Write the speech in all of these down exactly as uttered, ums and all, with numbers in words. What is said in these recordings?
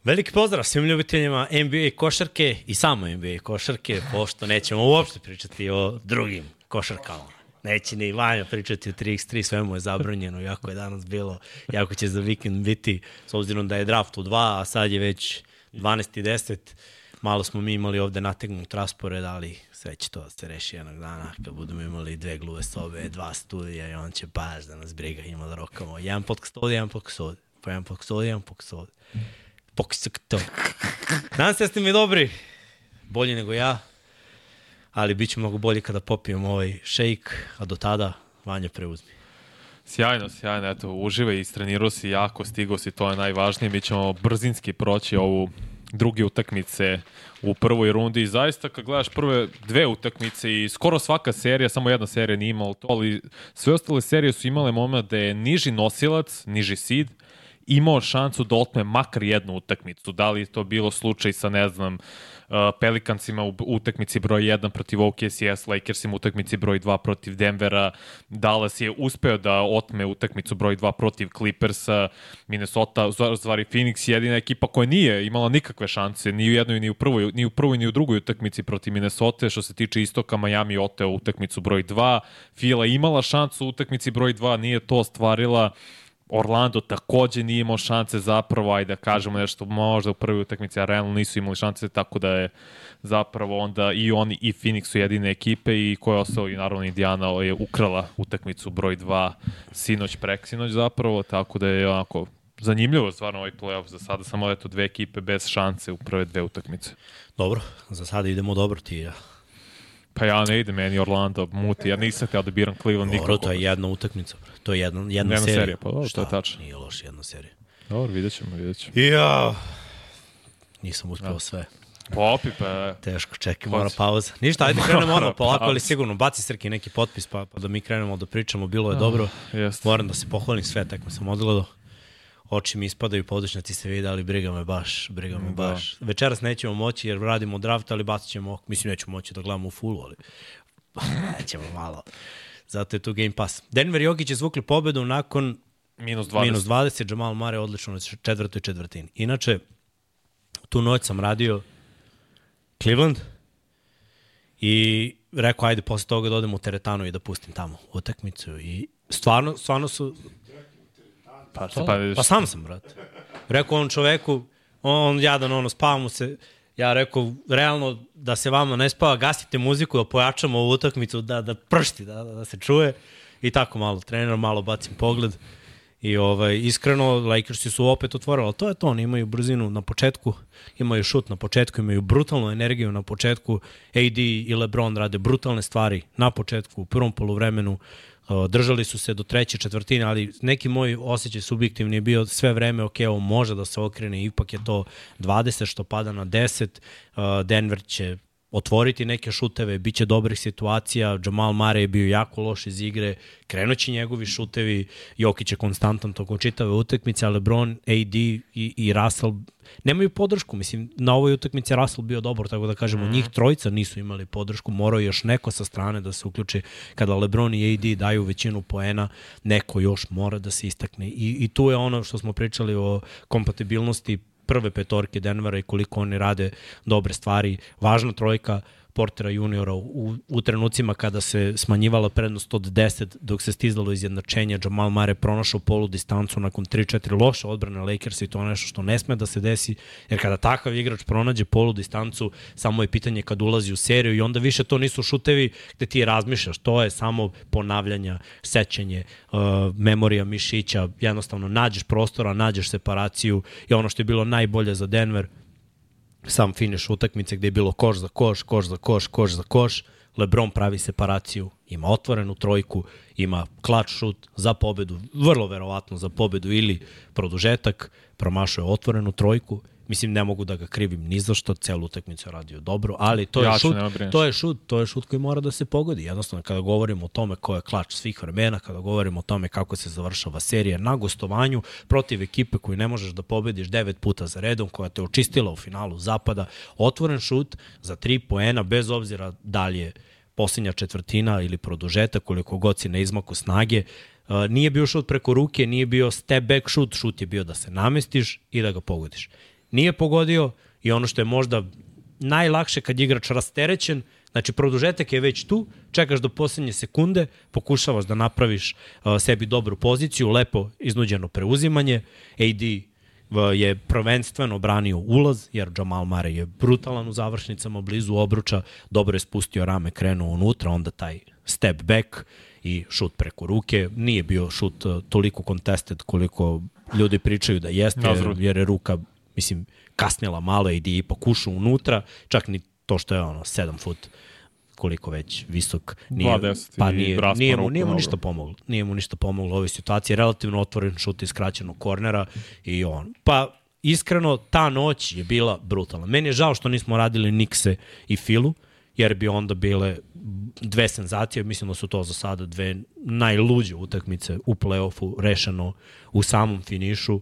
Veliki pozdrav svim ljubiteljima N B A košarke i samo N B A košarke, pošto nećemo uopšte pričati o drugim košarkama. Neće ni Vanja pričati o tri iks tri, sve mu je zabranjeno, jako je danas bilo, jako će za vikend biti, s obzirom da je draft u dva, a sad je već dvanaest i deset. Malo smo mi imali ovde nategnut raspored, ali sve će to da se reši jednog dana, kad budemo imali dve gluve sobe, dva studija i on će baš da nas briga, ima da rokamo. Jedan podcast ovde, jedan podcast ovde, pa jedan podcast ovde, jedan podcast ovde. Poksak to. Nadam se da ste mi dobri, bolji nego ja, ali bit će mnogo bolji kada popijem ovaj šejk, a do tada Vanja preuzmi. Sjajno, sjajno, eto, uživaj, istrenirao si jako, stigao si, to je najvažnije. Mi ćemo brzinski proći ovu druge utakmice u prvoj rundi i zaista kad gledaš prve dve utakmice i skoro svaka serija, samo jedna serija nije imala to, ali sve ostale serije su imale moment da je niži nosilac, niži seed, imao šansu da otme makar jednu utakmicu. Da li to bilo slučaj sa, ne znam, Pelikansima u utakmici broj jedan protiv O K C S, Lakersima u utakmici broj dva protiv Denvera, Dallas je uspeo da otme utakmicu broj dva protiv Clippersa, Minnesota, zvari Phoenix, jedina ekipa koja nije imala nikakve šanse, ni u jednoj, ni u prvoj, ni u prvoj, ni u drugoj utakmici protiv Minnesota. Što se tiče istoka, Miami oteo utakmicu broj dva, Fila imala šansu u utakmici broj dva, nije to ostvarila. Orlando takođe nije imao šanse zapravo, ajde da kažemo nešto, možda u prvoj utakmici, a realno nisu imali šanse, tako da je zapravo onda i oni i Phoenix su jedine ekipe i koja je ostao i naravno Indiana je ukrala utakmicu broj dva sinoć, preksinoć zapravo, tako da je onako zanimljivo stvarno ovaj playoff za sada, samo eto dve ekipe bez šanse u prve dve utakmice. Dobro, za sada idemo dobro ti i ja. Pa ja ne idem, meni Orlando muti, ja nisam htio da biram Cleveland nikako. Dobro, to je jedna utakmica, to je jedna, jedna, jedna serija. serija. Pa dobro, to je tačno. Nije loš jedna serija. Dobro, vidjet ćemo, vidjet ćemo. Ja, nisam uspeo ja. sve. Popi, pa... Teško, čekaj, mora pauza. Ništa, ajde krenemo ono, polako, ali sigurno, baci Srki neki potpis, pa, pa da mi krenemo da pričamo, bilo je ah, dobro. Jest. Moram da se pohvalim sve, tako sam odgledao. Oči mi ispadaju, podočnjaci se vide, ali briga me baš, briga me da. baš. Večeras nećemo moći jer radimo draft, ali bacit ćemo, mislim nećemo moći da gledamo u fullu, ali nećemo malo. Zato je tu Game Pass. Denver i Jokić je zvukli pobedu nakon minus dvadeset. minus dvadeset, Jamal Murray odlično na četvrtoj četvrtini. Inače, tu noć sam radio Cleveland i rekao, ajde, posle toga da odem u teretanu i da pustim tamo utakmicu. I stvarno, stvarno su... Pa, pa, pa sam sam, brate. Rekao on čoveku, on jadan, ono, spava mu se. Ja rekao, realno, da se vama ne spava, gasite muziku, da pojačamo ovu utakmicu, da, da pršti, da, da se čuje. I tako malo trener, malo bacim pogled. I ovaj, iskreno, Lakersi su opet otvorili, ali to je to, oni imaju brzinu na početku, imaju šut na početku, imaju brutalnu energiju na početku. A D i LeBron rade brutalne stvari na početku, u prvom poluvremenu. Držali su se do treće četvrtine, ali neki moj osjećaj subjektivni je bio sve vreme, ok, ovo može da se okrene, ipak je to dvadeset što pada na deset, Denver će otvoriti neke šuteve, bit će dobrih situacija, Jamal Murray je bio jako loš iz igre, krenući njegovi šutevi, Jokić je konstantan tokom čitave utakmice, a LeBron, A D i, i Russell nemaju podršku, mislim, na ovoj utakmici Russell bio dobar, tako da kažemo, mm. njih trojica nisu imali podršku, morao još neko sa strane da se uključi, kada LeBron i A D daju većinu poena, neko još mora da se istakne i, i tu je ono što smo pričali o kompatibilnosti prve petorke Denvera i koliko oni rade dobre stvari. Važna trojka Portera juniora u, u trenucima kada se smanjivala prednost od deset dok se stizalo izjednačenja, Jamal Murray pronašao polu distancu nakon tri četiri loše odbrane Lakersa i to je nešto što ne sme da se desi, jer kada takav igrač pronađe polu distancu, samo je pitanje kad ulazi u seriju i onda više to nisu šutevi gde ti razmišljaš, to je samo ponavljanja, sećanje, uh, memorija mišića, jednostavno nađeš prostora, nađeš separaciju i ono što je bilo najbolje za Denver, sam finiš utakmice gde je bilo koš za koš, koš za koš, koš za koš, LeBron pravi separaciju, ima otvorenu trojku, ima klač šut za pobedu, vrlo verovatno za pobedu ili produžetak, promašuje otvorenu trojku. Mislim, ne mogu da ga krivim ni za što, celu utakmicu je radio dobro, ali to je, ja šut, to je šut, to je šut koji mora da se pogodi. Jednostavno, kada govorimo o tome ko je klač svih vremena, kada govorimo o tome kako se završava serija na gostovanju protiv ekipe koju ne možeš da pobediš devet puta za redom, koja te očistila u finalu zapada, otvoren šut za tri poena, bez obzira da li je posljednja četvrtina ili produžetak, koliko god si na izmaku snage. Uh, nije bio šut preko ruke, nije bio step back šut, šut je bio da se namestiš i da ga pogodiš. nije pogodio i ono što je možda najlakše kad je igrač rasterećen, znači produžetak je već tu, čekaš do posljednje sekunde, pokušavaš da napraviš uh, sebi dobru poziciju, lepo iznuđeno preuzimanje, A D je prvenstveno branio ulaz, jer Jamal Murray je brutalan u završnicama blizu obruča, dobro je spustio rame, krenuo unutra, onda taj step back i šut preko ruke. Nije bio šut uh, toliko contested koliko ljudi pričaju da jeste, jer, jer je ruka, mislim, kasnila malo, A D ipak ušao unutra, čak ni to što je ono sedam fut koliko već visok, nije, pa nije, nije, mu, nije mu ništa pomoglo. Nije mu ništa pomoglo u ovoj situaciji. Relativno otvoren šut iz skraćenog kornera i on. Pa iskreno, ta noć je bila brutalna. Meni je žao što nismo radili Nikse i Filu, jer bi onda bile dve senzacije. Mislim da su to za sada dve najluđe utakmice u play-offu rešeno u samom finišu.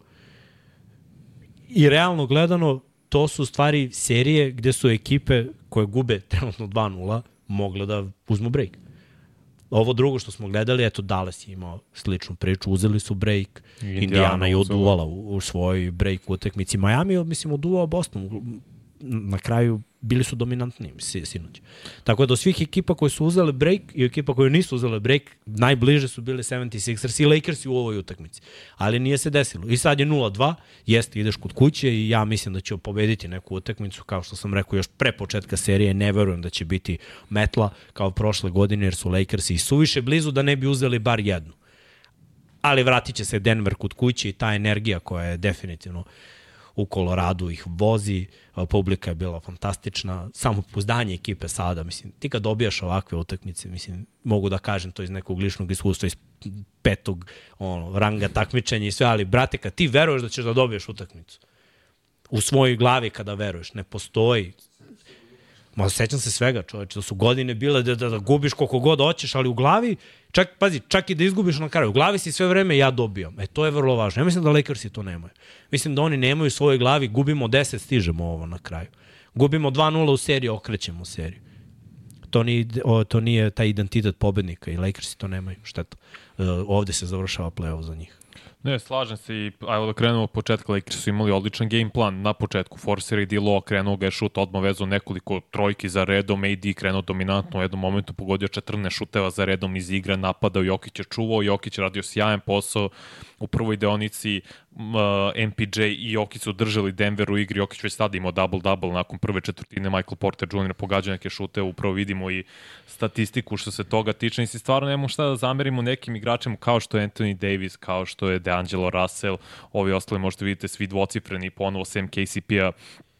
I realno gledano, to su stvari serije gde su ekipe koje gube trenutno dva nula mogle da uzmu break. Ovo drugo što smo gledali, eto Dallas je imao sličnu priču, uzeli su break, Indiana, Indiana je oduvala u, u svojoj break utakmici. Miami, mislim, oduvao Boston. Na kraju bili su dominantni sinoć. Tako da od svih ekipa koje su uzele break i ekipa koje nisu uzele break, najbliže su bili sedamdeseti i Lakersi u ovoj utakmici. Ali nije se desilo. I sad je nula dva, jeste, ideš kod kuće i ja mislim da će pobediti neku utakmicu, kao što sam rekao još pre početka serije, ne verujem da će biti metla kao prošle godine, jer su Lakersi i suviše blizu da ne bi uzeli bar jednu. Ali vratit će se Denver kod kuće i ta energija koja je definitivno u Koloradu ih vozi, publika je bila fantastična, samo pouzdanje ekipe sada, mislim, ti kad dobijaš ovakve utakmice, mislim, mogu da kažem to iz nekog ličnog iskustva, iz petog ono, ranga takmičenja i sve, ali brate, kad ti veruješ da ćeš da dobiješ utakmicu, u svojoj glavi kada veruješ, ne postoji. Ma, sećam se svega, čoveče, da su godine bile da, da, da gubiš koliko god hoćeš, ali u glavi, čak, pazi, čak i da izgubiš na kraju, u glavi si sve vreme ja dobijam. E, to je vrlo važno. Ja mislim da Lakersi to nemaju. Mislim da oni nemaju u svojoj glavi, gubimo deset, stižemo ovo na kraju. Gubimo dva nula u seriji, okrećemo seriju. To nije, o, to nije taj identitet pobednika i Lakersi to nemaju. Šteta. E, ovde se završava play-off za njih. Ne, slažem se i ajmo da krenemo od početka. Lakers su imali odličan game plan na početku. Forcer i D-Lo, krenuo ga je šut, odmah vezao nekoliko trojki za redom, A D krenuo dominantno u jednom momentu, pogodio četrnaest šuteva za redom iz igre, napadao, Jokić je čuvao, Jokić radio sjajan posao u prvoj deonici, M P J i Jokić su držali Denver u igri, Jokić već tada imao double-double nakon prve četvrtine, Michael Porter junior pogađa neke šute, upravo vidimo i statistiku što se toga tiče, i si stvarno nemamo šta da zamerimo nekim igračima kao što je Anthony Davis, kao što je DeAngelo Russell, ovi ostali možete vidite svi dvocifreni, ponovo sem K C P-a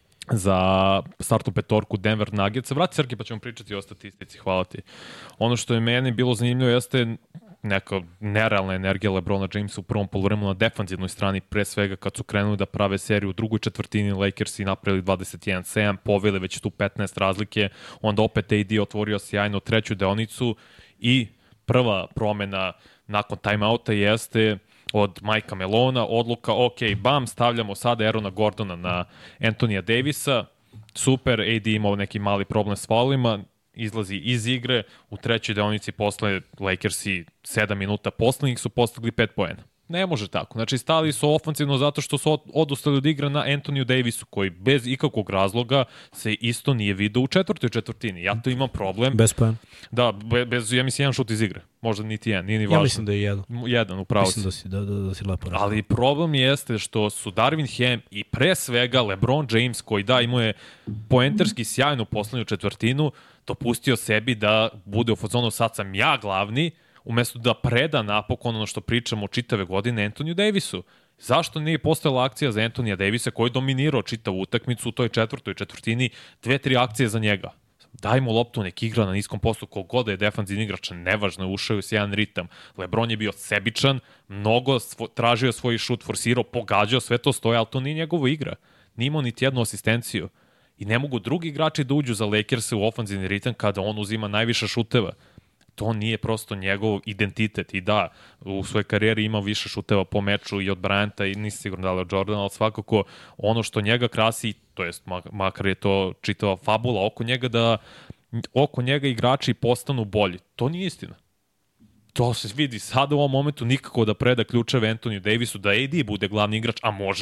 za startnu petorku Denver Nuggets. Vrati Srki pa ćemo pričati o statistici, hvala ti. Ono što je meni bilo zanimljivo jeste neka nerealna energija LeBrona Jamesa u prvom poluvremenu na defanzivnoj strani, pre svega kad su krenuli da prave seriju u drugoj četvrtini, Lakersi napravili dvadeset jedan sedam, poveli već tu petnaest razlike, onda opet A D otvorio sjajno treću deonicu i prva promena nakon timeouta jeste od Majka Melona, odluka, ok, bam, stavljamo sada Aarona Gordona na Antonija Davisa, super, A D imao neki mali problem s faulima, izlazi iz igre, u trećoj deonici posle Lakersi sedam minuta poslednjih su postigli pet poena. Ne može tako. Znači, stali su ofanzivno zato što su odustali od igra na Antoniju Davisu, koji bez ikakvog razloga se isto nije vidio u četvrtoj četvrtini. Ja to imam problem. Bez poena. Da, bez, ja mislim, jedan šut iz igre. Možda niti jedan, nije ni važno. Ja mislim da je jedan. Jedan, upravo si. Mislim da si, da, da, da si lepo rekao. Ali problem jeste što su Darvin Ham i pre svega LeBron James, koji da, imao je poenterski sjajnu poslednju četvrtinu, dopustio sebi da bude u fazonu sad sam ja glavni, umesto da preda napokon ono što pričamo čitave godine Antoniju Davisu. Zašto nije postojala akcija za Antonija Davisa koji je dominirao čitavu utakmicu u toj četvrtoj četvrtini, dve, tri akcije za njega? Daj mu loptu, nek igra na niskom postu, kogod da je defanzivni igrač, nevažno je, ušao u sjajan ritam. LeBron je bio sebičan, mnogo svo, tražio svoj šut, forsirao, pogađao, sve to stoje, ali to nije njegova igra. Nije imao niti jednu asistenciju. I ne mogu drugi igrači da uđu za Lakers u ofanzivni ritam kada on uzima najviše šuteva. To nije prosto njegov identitet. I da, u svojoj karijeri ima više šuteva po meču i od Bryanta i nisi sigurno da li od Jordana, ali svakako ono što njega krasi, to jest makar je to čitava fabula oko njega, da oko njega igrači postanu bolji. To nije istina. To se vidi sada u ovom momentu, nikako da preda ključeve Antoniju Davisu, da A D bude glavni igrač, a može,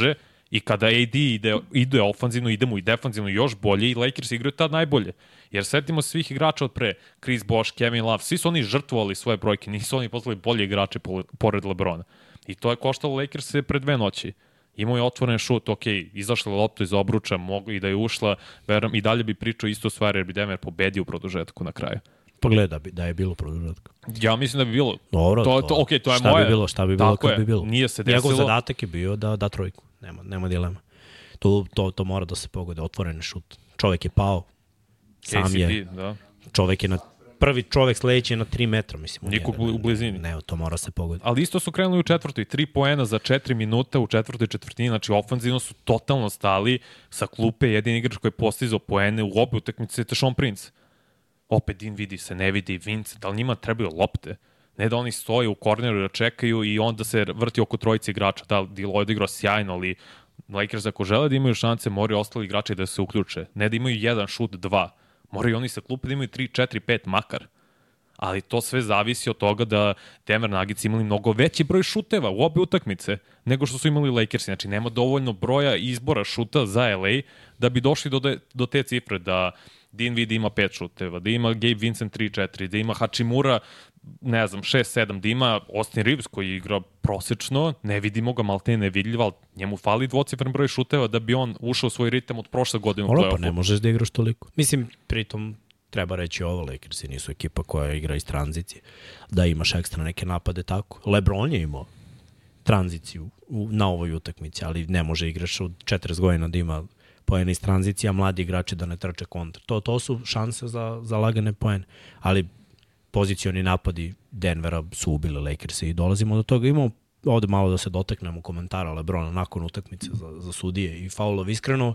I kada A D ide, ide ofanzivno, ide mu i defanzivno još bolje i Lakers igraju tad najbolje. Jer setimo svih igrača od pre, Chris Bosh, Kevin Love, svi su oni žrtvovali svoje brojke, nisu oni postali bolji igrači pored LeBrona. I to je koštalo Lakers pre dve noći. Imao je otvoren šut, ok, izašla lopta iz obruča, mogu i da je ušla, verujem, i dalje bi pričao isto stvari jer bi Denver pobedio u produžetku na kraju. Pogleda bi da je bilo produžetka. Ja mislim da bi bilo. Dobro, to, to, to, okay, to je šta moje. bi bilo, šta bi bilo kad je. bi bilo. Nije se desilo. Njegov zadatak je bio da da trojku. Nema, nema dilema. To, to, to mora da se pogode, otvoren šut. Čovek je pao, sam K C D, je, da. čovek je na, prvi čovek sledeći je na tri metra, mislim. Nikog u blizini. Ne, to mora se pogode. Ali isto su krenuli u četvrtoj, tri poena za četiri minuta u četvrtoj četvrtini, znači ofanzivno su totalno stali sa klupe, jedin igrač koji je postizao poene u obe utakmice je Tayshaun Prince. Opet Din vidi se, ne vidi Vince, da li njima trebaju lopte? Ne da oni stoje u korneru da čekaju i onda se vrti oko trojice igrača. Da, Lloyd igrao sjajno, ali Lakers ako žele da imaju šanse, moraju ostali igrači da se uključe. Ne da imaju jedan šut, dva. Moraju oni sa klupe da imaju tri, četiri, pet makar. Ali to sve zavisi od toga da Denver Nuggets imali mnogo veći broj šuteva u obe utakmice nego što su imali Lakersi. Znači, nema dovoljno broja izbora šuta za L A da bi došli do, de, do te cifre da Dinwiddie ima pet šuteva, da ima Gabe Vincent tri četiri, da ima Hachimura, ne znam, šest sedam, da ima Austin Reeves koji igra prosečno, ne vidimo ga, malte je nevidljiv, ali njemu fali dvocifren broj šuteva da bi on ušao u svoj ritam od prošle godine u play-offu. Pa ne možeš da igraš toliko. Mislim, pritom treba reći ovo, Lakersi nisu ekipa koja igra iz tranzicije, da imaš ekstra neke napade tako. LeBron je imao tranziciju u, na ovoj utakmici, ali ne može igraš od četrdeset godina da ima poene iz tranzicija, mladi igrači da ne trče kontra. To, to su šanse za, za lagane poene, ali pozicioni napadi Denvera su ubili Lakersi i dolazimo do toga. Imamo ovde malo da se dotaknemo komentara LeBrona nakon utakmice za, za sudije i faulov. Iskreno,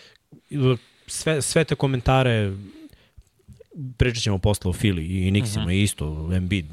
sve, sve te komentare pričat ćemo posle o Philly i Knicksima uh-huh. i isto Embiid.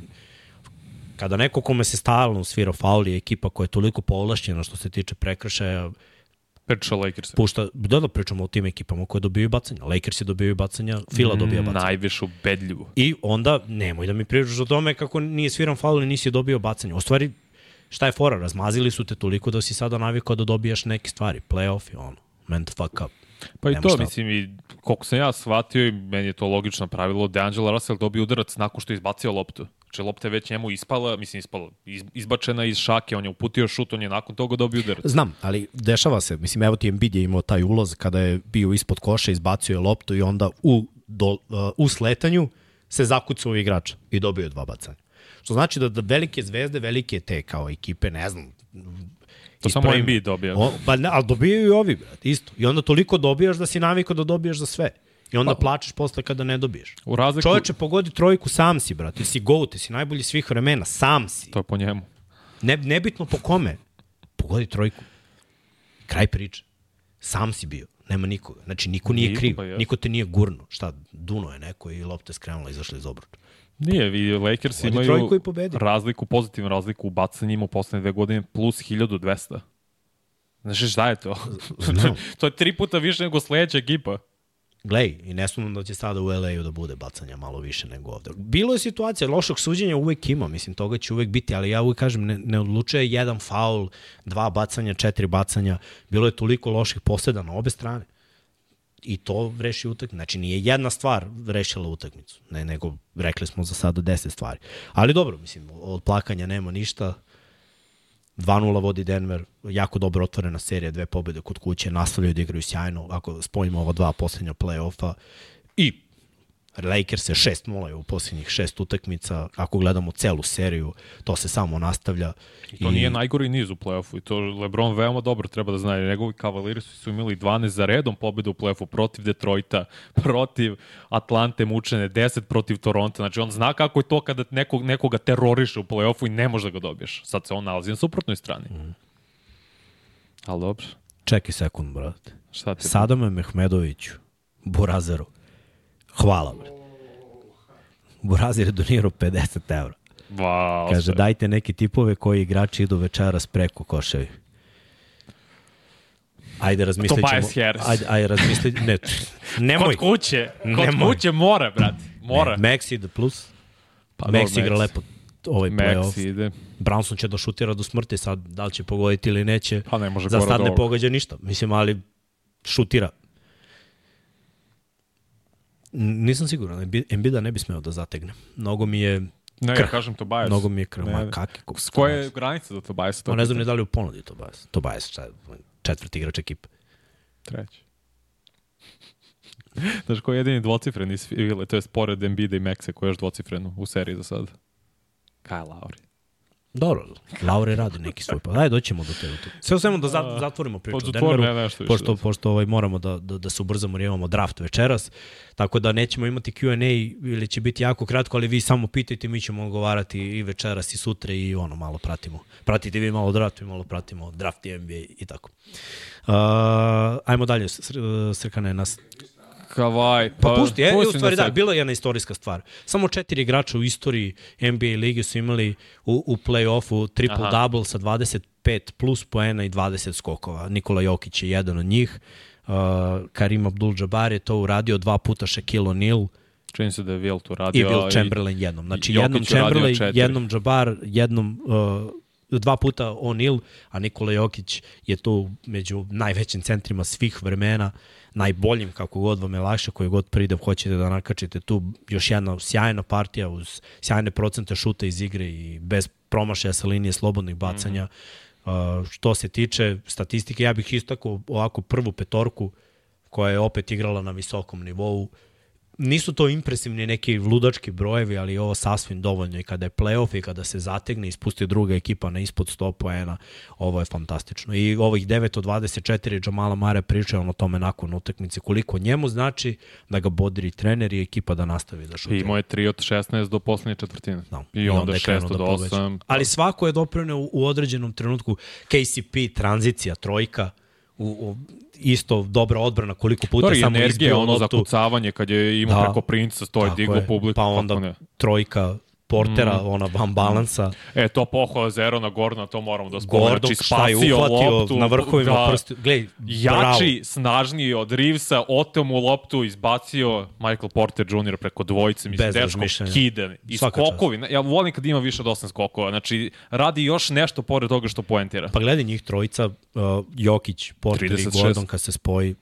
Kada neko kome se stalno svira faul je ekipa koja je toliko povlašćena što se tiče prekršaja, Priča Lakers. Pušta, da da pričamo o tim ekipama koje dobijaju bacanja. Lakersi dobijaju bacanja, Fila dobija bacanja. Najviše ubedljivo. I onda nemoj da mi pričaš o tome kako nije sviran faul i nisi dobio bacanja. U stvari, šta je fora? Razmazili su te toliko da si sada navikao da dobijaš neke stvari. Playoff je ono. Man the fuck up. Pa i to, šta. Mislim, i koliko sam ja shvatio i meni je to logično pravilo, D'Angelo Russell dobio udarac nakon što je izbacio loptu. Znači, lopta je već njemu ispala, mislim ispala, iz, izbačena iz šake, on je uputio šut, on je nakon toga dobio udarac. Znam, ali dešava se, mislim, evo ti Embiid je imao taj ulaz kada je bio ispod koša, izbacio je loptu i onda u, do, uh, u sletanju se zakucao igrača i dobio je dva bacanja. Što znači da, da velike zvezde, velike te kao ekipe, ne znam, to samo Embiid dobija. O, pa ne, ali dobijaju i ovi, brat, isto. I onda toliko dobijaš da si navikao da dobijaš za sve. I onda pa, plačeš posle kada ne dobiješ. U razliku... Čovječe, pogodi trojku, sam si, brate. Ti si go, ti si najbolji svih vremena, sam si. To je po njemu. Ne, nebitno po kome. Pogodi trojku. Kraj priče. Sam si bio. Nema nikoga. Znači, niko nije kriv. Pa niko te nije gurno. Šta, duno je neko i lopta je skrenula i izašla iz obruča. Nije, vi Lakers pogodi imaju razliku, pozitivnu razliku u bacanjima u poslednje dve godine plus hiljadu dvesta. Znači, šta je to? No. To je tri puta više nego sledeća ekipa. Glej, i ne sumnjam da će sada u L A-u da bude bacanja malo više nego ovde. Bilo je situacija, lošog suđenja uvek ima, mislim, toga će uvek biti, ali ja uvek kažem, ne, ne odlučuje jedan faul, dva bacanja, četiri bacanja, bilo je toliko loših poseda na obe strane. I to reši utakmicu. Znači, nije jedna stvar rešila utakmicu, ne, nego rekli smo za sada deset stvari. Ali dobro, mislim, od plakanja nema ništa. dva nula vodi Denver, jako dobro otvorena serija, dve pobjede kod kuće, nastavljaju da igraju sjajno, ako spojimo ova dva posljednja play-offa. I Lakers je šest nula u posljednjih šest utakmica, ako gledamo celu seriju, to se samo nastavlja. I to I... nije najgori niz u play-offu i to LeBron veoma dobro treba da zna. Njegovi Cavalieri su imali dvanaest za redom pobjede u play-offu protiv Detroita, protiv Atlante mučene, deset protiv Toronto. Znači on zna kako je to kada nekog, nekoga teroriše u play-offu i ne može da ga dobiješ. Sad se on nalazi na suprotnoj strani. Mm. Ali dobro. Čekaj sekund, brate. Šta ti? Sadame Mehmedoviću, Burazeru. Hvala, bre. Burazir je donirao pedeset evra. Wow, kaže, sve. dajte neke tipove koji igrači idu večeras preko koševi. Ajde, razmislit ćemo. Tobias Harris. Ajde, ajde razmislit. Ne, nemoj. Kod kuće. Kod nemoj. kuće mora, brate. Mora. Ne, Maxi da plus. Pa Maxi igra lepo. ovaj playoff. Maxi ide. Brownson će da šutira do smrti, sad da li će pogoditi ili neće. Pa ne može za sad ne ovog. pogađa ništa. Mislim, ali šutira. Nisam siguran, Embida ne bi smeo da zategne. Mnogo mi je Ne, krh. ja kažem Tobias. Mnogo mi je krh. Ne, Ma ne. kakve? S koje je granice do Tobiasa? Ma ne znam ni da li u ponudi Tobias. Tobias, šta je, četvrti igrač ekipe. Treći. Znaš ko je jedini dvocifren iz Fivile, to je pored Embida i Maxa koji je još dvocifren u seriji za sad? Kyle Lowry. Dobro, Laure radi neki svoj pa. Daj, doćemo do te. Sve u svemu da za, zatvorimo priču o Denveru, Denveru, ne, nešto više, pošto, da. pošto ovaj, moramo da, da, da se ubrzamo jer imamo draft večeras, tako da nećemo imati Q and A ili će biti jako kratko, ali vi samo pitajte, mi ćemo odgovarati i večeras i sutra i ono, malo pratimo. Pratite vi malo draft, mi malo pratimo draft i N B A i tako. Uh, ajmo dalje, Srkane, nas... Kavaj. Pa, pa pusti, je, u stvari da, sad. bila je jedna istorijska stvar. Samo četiri igrača u istoriji N B A lige su imali u, u play-offu triple-double sa dvadeset pet plus poena i dvadeset skokova. Nikola Jokić je jedan od njih. Uh, Karim Abdul-Jabbar je to uradio dva puta, Shaquille O'Neal. Čini se da je Wilt uradio. I Wilt Chamberlain jednom. Znači Jokić jednom Chamberlain, četiri. jednom Jabbar, jednom... Uh, dva puta O'Neal, a Nikola Jokić je tu među najvećim centrima svih vremena, najboljim, kako god vam je lakše, koji god pridev hoćete da nakačite tu. Još jedna sjajna partija uz sjajne procente šuta iz igre i bez promašaja sa linije slobodnih bacanja. Mm -hmm. uh, što se tiče statistike, ja bih istakao ovako prvu petorku koja je opet igrala na visokom nivou. Nisu to impresivni neki ludački brojevi, ali ovo sasvim dovoljno i kada je play-off i kada se zategne i spusti druga ekipa na ispod sto poena, ovo je fantastično. I ovih devet od dvadeset četiri Jamala Mare pričao o tome nakon utakmice, koliko njemu znači da ga bodri trener i ekipa da nastavi da šutira. I imao je tri od šesnaest do poslednje četvrtine. No, I, I onda šest od osam. Ali svako je doprineo u, u određenom trenutku. K C P, tranzicija, trojka, u, u isto dobra odbrana, koliko puta Dobar, samo izbio ono loptu. zakucavanje kad je imao da, preko Princa, stoji digo publiku. Pa onda trojka Portera, mm. ona van balansa. Mm. E, to pohvala Zero na Gordona, to moramo da spomenem. Gordon, znači, šta je uhvatio loptu, na vrhovima da, prsti. Glej, jači, bravo. snažniji od Reevesa, oteo mu loptu, izbacio Michael Porter junior preko dvojice, mislim, dečko kiden. I Svaka skokovi, čast. Ja volim kad ima više od osam skokova, znači radi još nešto pored toga što poentira. Pa gledaj njih trojica, uh, Jokić, Porter trideset šest i Gordon kad se spoji,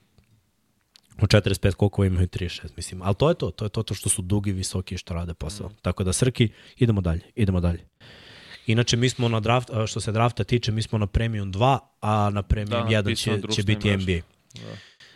u četrdeset pet skokova imaju trideset šest, mislim. Ali to je to, to je to, to što su dugi, visoki i što rade posao. Mm. Tako da, Srki, idemo dalje, idemo dalje. Inače, mi smo na draft, što se drafta tiče, mi smo na Premium dva, a na Premium da, jedan će, će biti N B A. Da.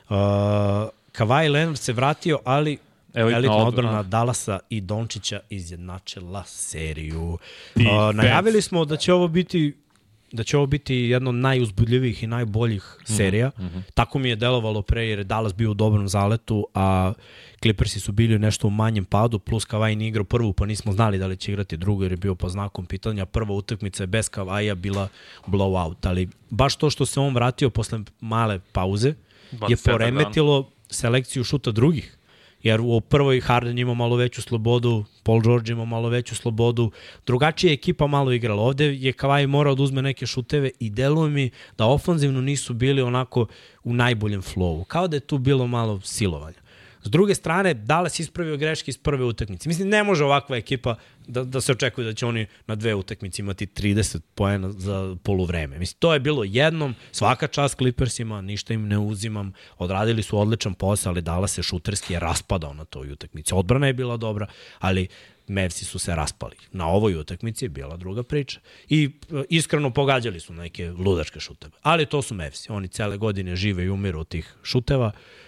Uh, Kawhi Leonard se vratio, ali elitna, elitna odbrana odbrana Dallasa i Dončića izjednačila seriju. Uh, najavili smo da će ovo biti da će ovo biti jedno od najuzbudljivijih i najboljih serija. Mm -hmm. Tako mi je delovalo pre, jer je Dallas bio u dobrom zaletu, a Clippersi su bili nešto u manjem padu, plus Kawhi nije igrao prvu, pa nismo znali da li će igrati drugu, jer je bio po znakom pitanja. Prva utakmica je bez Kawhija bila blowout, ali baš to što se on vratio posle male pauze je poremetilo selekciju šuta drugih. Jer u prvoj Harden ima malo veću slobodu, Paul George ima malo veću slobodu, drugačija ekipa malo igrala. Ovde je Kawhi morao da uzme neke šuteve i deluje mi da ofanzivno nisu bili onako u najboljem flowu. Kao da je tu bilo malo silovanja. S druge strane, Dallas ispravio greške iz prve utakmice. Mislim, ne može ovakva ekipa da, da se očekuje da će oni na dve utakmice imati trideset poena za poluvreme. Mislim, to je bilo jednom, svaka čast Clippersima, ništa im ne uzimam, odradili su odličan posao, ali Dallas se šuterski je raspadao na toj utakmici. Odbrana je bila dobra, ali Mavsi su se raspali. Na ovoj utakmici je bila druga priča. I iskreno pogađali su neke ludačke šuteve. Ali to su Mavsi. Oni cele godine žive i umiru od tih šuteva.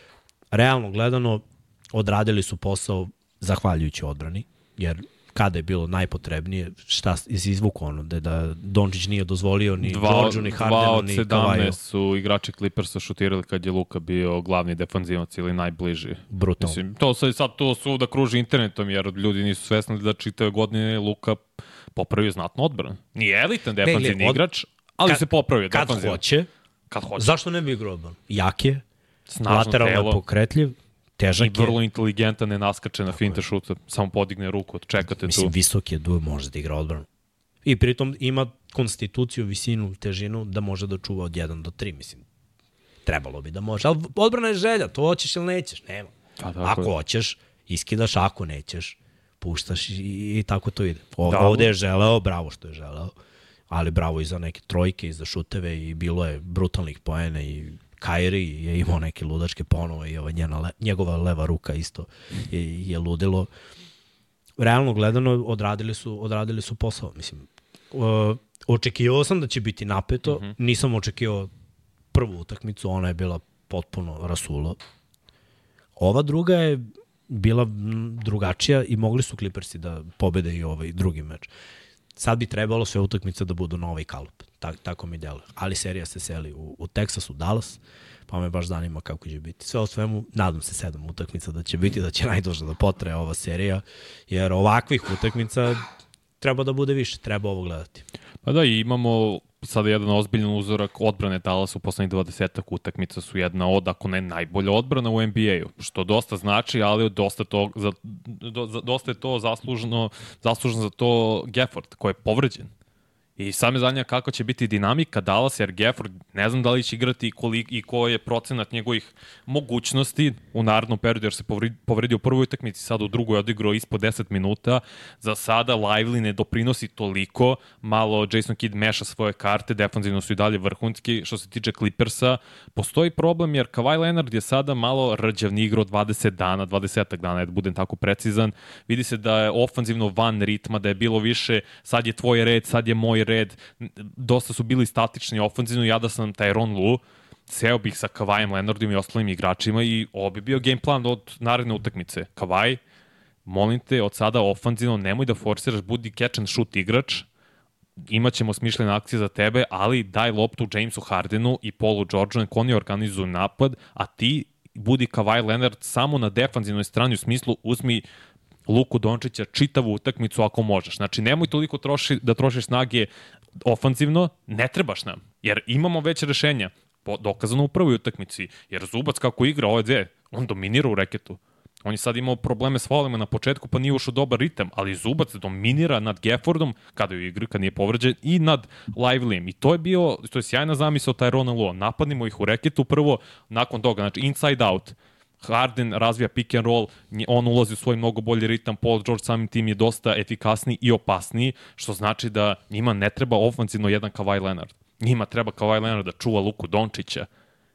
Realno gledano, odradili su posao zahvaljujući odbrani, jer kada je bilo najpotrebnije, šta iz izvuku ono, da, da Dončić nije dozvolio ni Georgeu, ni Hardenu, ni Kawhiju. dva od sedamnaest su igrači Clippersa šutirali kad je Luka bio glavni defanzivac ili najbliži. Brutalno. Mislim, to sad, sad to su da kruži internetom, jer ljudi nisu svesni da čitave godine Luka popravio znatno odbranu. Nije elitan defanzivni od... igrač, ali kad, se popravio kad defanzivno. Hoće, kad hoće. Zašto ne bi igrao odbranu? Jak je, snažno lateralno telo, je pokretljiv, težak i vrlo inteligentan, ne naskače na finte šuta, samo podigne ruku, čekate Mislim, tu. Mislim, visok je, duo može da igra odbranu. I pritom ima konstituciju, visinu, težinu da može da čuva od jedan do tri, mislim. Trebalo bi da može, ali odbrana je želja, to hoćeš ili nećeš, nema. A, ako je. Hoćeš, iskidaš, ako nećeš, puštaš i, i, i tako to ide. O, da, ovde je želeo, bravo što je želeo, ali bravo i za neke trojke i za šuteve i bilo je brutalnih poena i Kyrie je imao neke ludačke ponove i ova njena le, njegova leva ruka isto je, je ludilo. Realno gledano odradili su, odradili su posao. Mislim, uh, očekivao sam da će biti napeto, mm-hmm. nisam očekivao prvu utakmicu, ona je bila potpuno rasulo. Ova druga je bila drugačija i mogli su Clippersi da pobede i ovaj drugi meč. Sad bi trebalo sve utakmice da budu na ovaj kalup. Tak, tako mi deluje. Ali serija se seli u, u Texas, u Dallas, pa me baš zanima kako će biti. Sve o svemu, nadam se sedam utakmica da će biti, da će najduže da potraje ova serija, jer ovakvih utakmica treba da bude više, treba ovo gledati. Pa da, i imamo sada jedan ozbiljan uzorak odbrane Dallasa u poslednjih dvadesetak utakmica su jedna od, ako ne najbolja odbrana u N B A-u, što dosta znači, ali dosta, to, za, do, za, dosta je to zaslužno, zaslužno za to Gafford, koji je povređen. I sam je zanimljivo kako će biti dinamika Dallas, jer Gafford ne znam da li će igrati i, kolik, i ko je procenat njegovih mogućnosti u narednom periodu, jer se povredio u prvoj utakmici, sad u drugoj odigrao ispod deset minuta. Za sada Lively ne doprinosi toliko, malo Jason Kidd meša svoje karte, defanzivno su i dalje vrhunski. Što se tiče Clippersa, postoji problem jer Kawhi Leonard je sada malo rđavni igrao dvadeset dana, dvadeset dana, da budem tako precizan. Vidi se da je ofanzivno van ritma, da je bilo više, sad je tvoj red, sad je moj red, dosta su bili statični ofanzivno, ja da sam Tyronn Lue, seo bih sa Kawhijem Leonardom i ostalim igračima i ovo bi bio game plan od naredne utakmice. Kawhi, molim te, od sada ofanzivno nemoj da forsiraš, budi catch and shoot igrač, imaćemo smišljene akcije za tebe, ali daj loptu Jamesu Hardenu i Paulu Georgeu, nek oni organizuju napad, a ti budi Kawhi Leonard samo na defanzivnoj strani, u smislu uzmi Luku Dončića čitavu utakmicu ako možeš. Znači, nemoj toliko troši, da trošiš snage ofanzivno, ne trebaš nam, jer imamo već rešenja, dokazano u prvoj utakmici, jer Zubac kako igra ove dve, on dominira u reketu. On je sad imao probleme s faulima na početku, pa nije ušao dobar ritam, ali Zubac dominira nad Gaffordom, kada je u igri, kad nije povređen, i nad Livelyem. I to je bio, to je sjajna zamisao Tyronna Lue. Napadnimo ih u reketu prvo, nakon toga, znači inside out. Harden razvija pick and roll, on ulazi u svoj mnogo bolji ritam, Paul George samim tim je dosta efikasniji i opasniji, što znači da njima ne treba ofanzivno jedan Kawhi Leonard. Njima treba Kawhi Leonard da čuva Luku Dončića.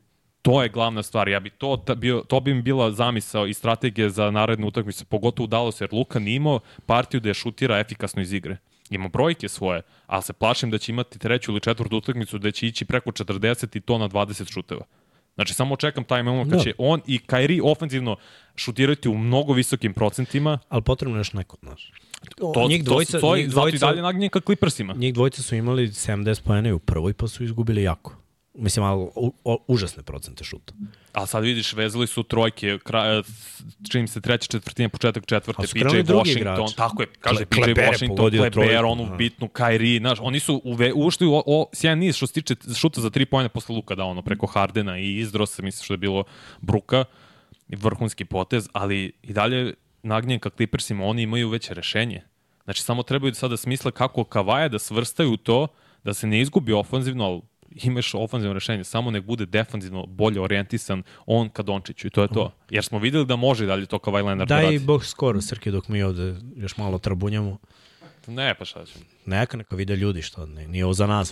To je glavna stvar. Ja bi to, bio, to bi mi bila zamisao i strategija za narednu utakmicu, pogotovo u Dallasu, jer Luka nije imao partiju da je šutira efikasno iz igre. Ima brojke svoje, ali se plašim da će imati treću ili četvrtu utakmicu da će ići preko četrdeset i to na dvadeset šuteva. Znači, samo čekam taj moment kad će on i Kyrie ofenzivno šutirati u mnogo visokim procentima. Ali potrebno je još neko, znaš. To, njih dvojica, to stoji, njih dvojica, zato i dalje nagnjen ka Clippersima. Njih dvojica su imali sedamdeset poena u prvoj, pa su izgubili jako. Mislim, ali u, u, užasne procente šuta. A sad vidiš, vezali su trojke, kraj, čini se treća četvrtina, početak četvrte, P J Washington, tako je, kaže P J Washington, Kleber, onu bitnu, Kyrie, znaš, oni su uve, ušli u, o, sjajan niz što se tiče šuta za tri poena posle Luka, da ono, preko Hardena i Izdrosa, mislim što je bilo bruka, vrhunski potez, ali i dalje nagnjen ka Clippersima, oni imaju već rešenje. Znači, samo trebaju sada smisla kako Kavaja da svrstaju to, da se ne izgubi ofanzivno, ali imaš ofanzivno rešenje, samo nek bude defanzivno bolje orijentisan on ka Dončiću i to je to. Jer smo videli da može dalje to Kawhi Leonard radi. Daj i boh skoro, Srke, dok mi ovde još malo trabunjamo. Ne, pa šta ćemo. Neka, neka vide ljudi, što ne, nije ovo za nas.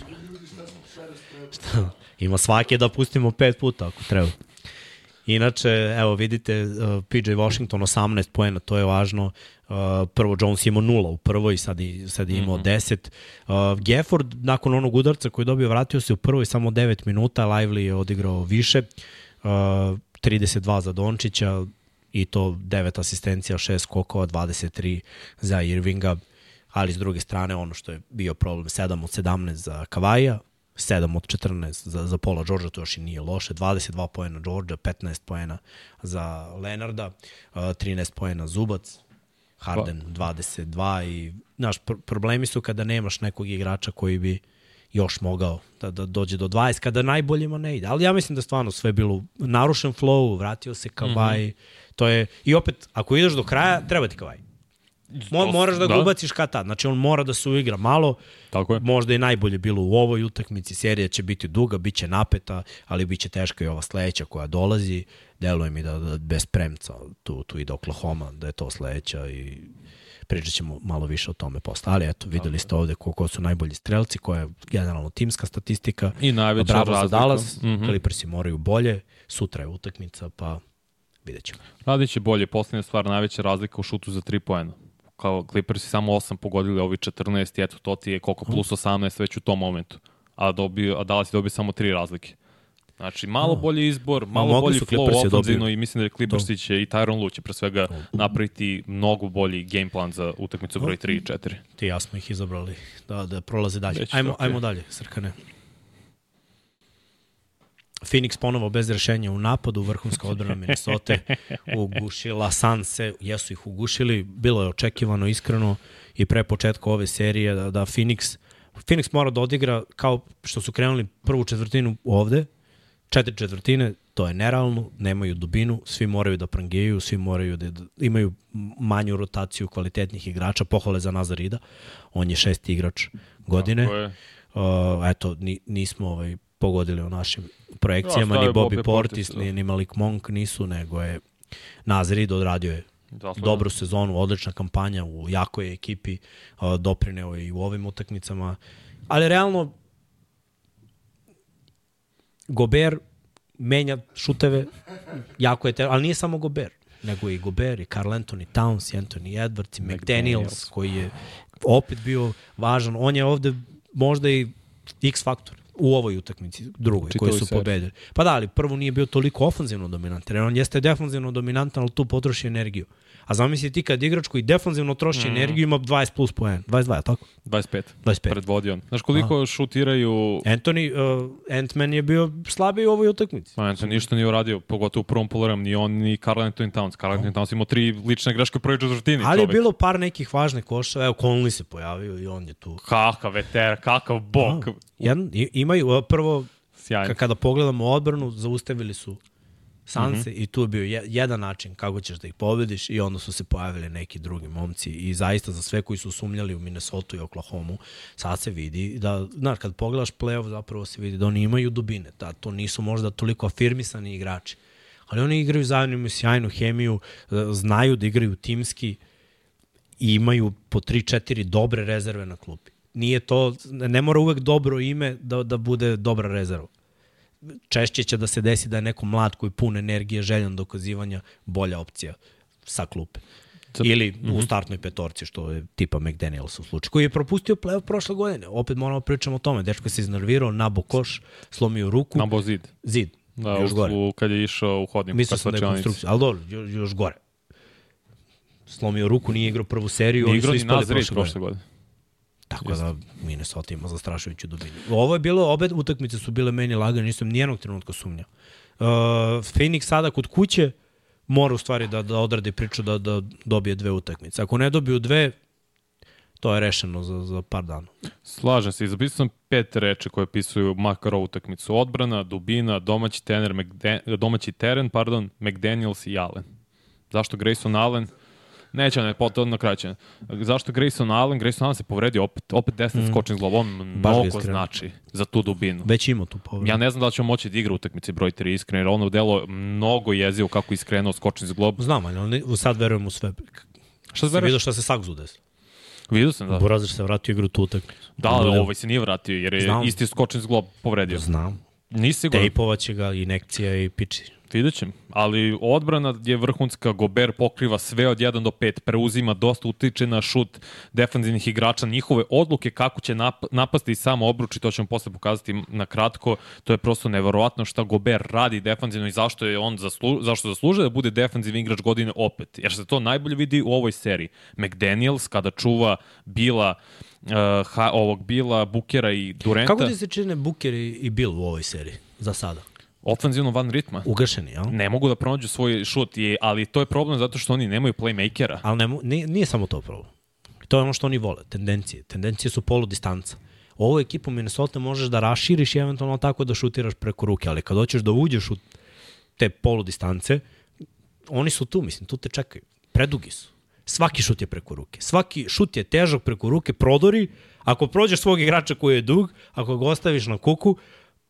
Šta? Ima svake da pustimo pet puta ako treba. Inače, evo vidite, uh, P J Washington osamnaest poena, to je važno. Uh, prvo Jones imao nula u prvoj, sad, i, sad je imao mm-hmm. deset. Uh, Gafford, nakon onog udarca koji je dobio, vratio se u prvoj samo devet minuta, Lively je odigrao više. Uh, trideset dva za Dončića i to devet asistencija, šest skokova, dvadeset tri za Irvinga. Ali s druge strane, ono što je bio problem, sedam od sedamnaest za Kavaja, sedam od četrnaest za, za Paula Georgea, to još i nije loše, dvadeset dva poena Georgea, petnaest poena za Leonarda, uh, trinaest poena Zubac, Harden dvadeset dva i, znaš, pr- problemi su kada nemaš nekog igrača koji bi još mogao da, da dođe do dvadeset, kada najboljima ne ide. Ali ja mislim da stvarno sve bilo narušen flow, vratio se Kawhi, mm-hmm. to je, i opet, ako ideš do kraja, treba ti Kawhi. Mo, moraš da ga da. ubaciš kad tad. Znači, on mora da se uigra malo. Tako je. Možda je najbolje bilo u ovoj utakmici. Serija će biti duga, bit će napeta, ali bit će teška i ova sledeća koja dolazi. Deluje mi da, da bez premca tu, tu ide Oklahoma, da je to sledeća i pričat ćemo malo više o tome posle. Ali eto, videli ste ovde ko, ko su najbolji strelci, koja je generalno timska statistika. I najveća Bravo razlika. za Dallas, Mm-hmm. Clippersi moraju bolje, sutra je utakmica, pa vidjet ćemo. Radit će bolje, posljednja stvar, najveća razlika u šutu za tri poena. Kao Clippersi samo osam pogodili, ovi četrnaest, i eto, to ti je koliko plus osamnaest već u tom momentu. A, dobio, a Dallas je dobio samo tri razlike. Znači, malo no. bolji izbor, malo Ma, bolji flow ofenzivno dobiju. i mislim da je Clippersi će i Tyronn Lue će pre svega napraviti mnogo bolji game plan za utakmicu broj tri i četiri. Ti ja smo ih izabrali da, da prolaze dalje. Već, ajmo, okay. ajmo dalje, Srkane. Phoenix ponovo bez rešenja u napadu, vrhunska odbrana Minnesota ugušila Sanse, jesu ih ugušili, bilo je očekivano iskreno i pre početka ove serije da, da Phoenix, Phoenix mora da odigra kao što su krenuli prvu četvrtinu ovde, četiri četvrtine, to je nerealno, nemaju dubinu, svi moraju da prangijaju, svi moraju da, da imaju manju rotaciju kvalitetnih igrača, pohvale za Nazarida, on je šesti igrač godine. Uh, eto, ni, nismo ovaj, pogodili u našim projekcijama, ja, ni Bobby Portis, Portis ni, ni Malik Monk nisu, nego je Nazarid odradio je Zaslužen. dobru sezonu, odlična kampanja u jakoj ekipi, uh, doprineo i u ovim utakmicama, ali realno Gober menja šuteve, jako je te, ali nije samo Gober, nego i Gober, i Karl Anthony Towns, i Anthony Edwards, i McDaniels, koji je opet bio važan. On je ovde možda i X faktor u ovoj utakmici, drugoj, koji su pobedili. Pa da, ali prvo nije bio toliko ofanzivno dominantan, jer on jeste defanzivno dominantan, ali tu potroši energiju. A zamisli ti kad igrač koji defanzivno troši mm. energiju ima dvadeset plus poena. dvadeset dva, je tako? dvadeset pet. dvadeset pet. Predvodi on. Znaš koliko Aha. šutiraju... Anthony, uh, Ant-Man je bio slabiji u ovoj utakmici. Pa Anthony ništa nije uradio, pogotovo u prvom polovremenu, ni on, ni Karl Anthony Towns. Karl Anthony Towns imao tri lične greške u prvoj četvrtini. Ali čovek. Je bilo par nekih važnih koševa. Evo, Conley se pojavio i on je tu. Kakav veter, kakav bok. A, jedan, imaju, prvo, Sjajno. kada pogledamo odbranu, zaustavili su Sanse mm-hmm. i tu je bio jedan način kako ćeš da ih pobediš i onda su se pojavili neki drugi momci i zaista za sve koji su sumnjali u Minnesota i Oklahoma, sad se vidi da, znaš, kad pogledaš play-off zapravo se vidi da oni imaju dubine, da to nisu možda toliko afirmisani igrači, ali oni igraju zajedno, imaju sjajnu hemiju, znaju da igraju timski i imaju po tri četiri dobre rezerve na klupi. Nije to, ne mora uvek dobro ime da, da bude dobra rezerva. Češće će da se desi da je neko mlad koji pun energije, željan dokazivanja, bolja opcija sa klupe. Ili mm-hmm. u startnoj petorci, što je tipa McDaniels u slučaju, koji je propustio play-off prošle godine. Opet moramo pričamo o tome. Dečko se iznarvirao, nabo koš, slomio ruku. Nabo zid. Zid. Da, još u, gore. U, kad je išao u hodniku. Mislio sam da je konstrukcija, ali dobro, još, još gore. Slomio ruku, nije igrao prvu seriju. Nije igrao ni Nazrid prošle godine. Tako Just. da Minnesota ima zastrašujuću dubinu. Ovo je bilo, obe utakmice su bile meni lagane, nisam nijednog trenutka sumnjao. Uh, Phoenix sada kod kuće mora u stvari da, da odradi priču da, da dobije dve utakmice. Ako ne dobiju dve, to je rešeno za, za par dana. Slažem se, zapisao sam pet reči koje pisuju makar ovu utakmicu. Odbrana, dubina, domaći, tener, McDan, domaći teren, pardon, McDaniels i Allen. Zašto Grayson Allen? Neće, ne, potom na kraju će. Zašto Grayson Allen? Grayson Allen se povredio opet, opet desni mm. skočni zglob. On mnogo znači za tu dubinu. Već ima tu povredu. Ja ne znam da li će moći da igra utakmici broj tri iskreno, jer ono delo mnogo jezivo kako iskrenuo skočni zglob. Znam, ali sad verujem u sve. Šta si veruješ? Vidio šta se Saksu desilo? Vidio sam, da. Burazir se vratio igru tu utakmicu. Da, ali ovaj se nije vratio, jer je Znam. isti skočni zglob povredio. Znam. Nisi siguran. Tejpovaće ga, inekcija i piči. Vidjet ćem, ali odbrana je vrhunska, Gober pokriva sve od jedan do pet, preuzima, dosta utiče na šut defanzivnih igrača, njihove odluke kako će nap napasti i samo obruči, to ćemo posle pokazati na kratko, to je prosto neverovatno šta Gober radi defanzivno i zašto je on zaslu zašto zaslužuje da bude defanzivni igrač godine opet, jer se to najbolje vidi u ovoj seriji. McDaniels kada čuva Bila, uh, ha, ovog Bila, Bookera i Durenta. Kako ti se čine Booker i, i Bill u ovoj seriji za sada? Ofenzivno van ritma. Ugašeni, jel? Ne mogu da pronađu svoj šut, je, ali to je problem zato što oni nemaju playmakera. Ali ne, nije, nije samo to problem. To je ono što oni vole, tendencije. Tendencije su polu distanca. Ovu ekipu Minnesota možeš da raširiš i eventualno tako da šutiraš preko ruke, ali kad hoćeš da uđeš u te polu distance, oni su tu, mislim, tu te čekaju. Predugi su. Svaki šut je preko ruke. Svaki šut je težak preko ruke, prodori. Ako prođeš svog igrača koji je dug, ako ga ostaviš na kuku,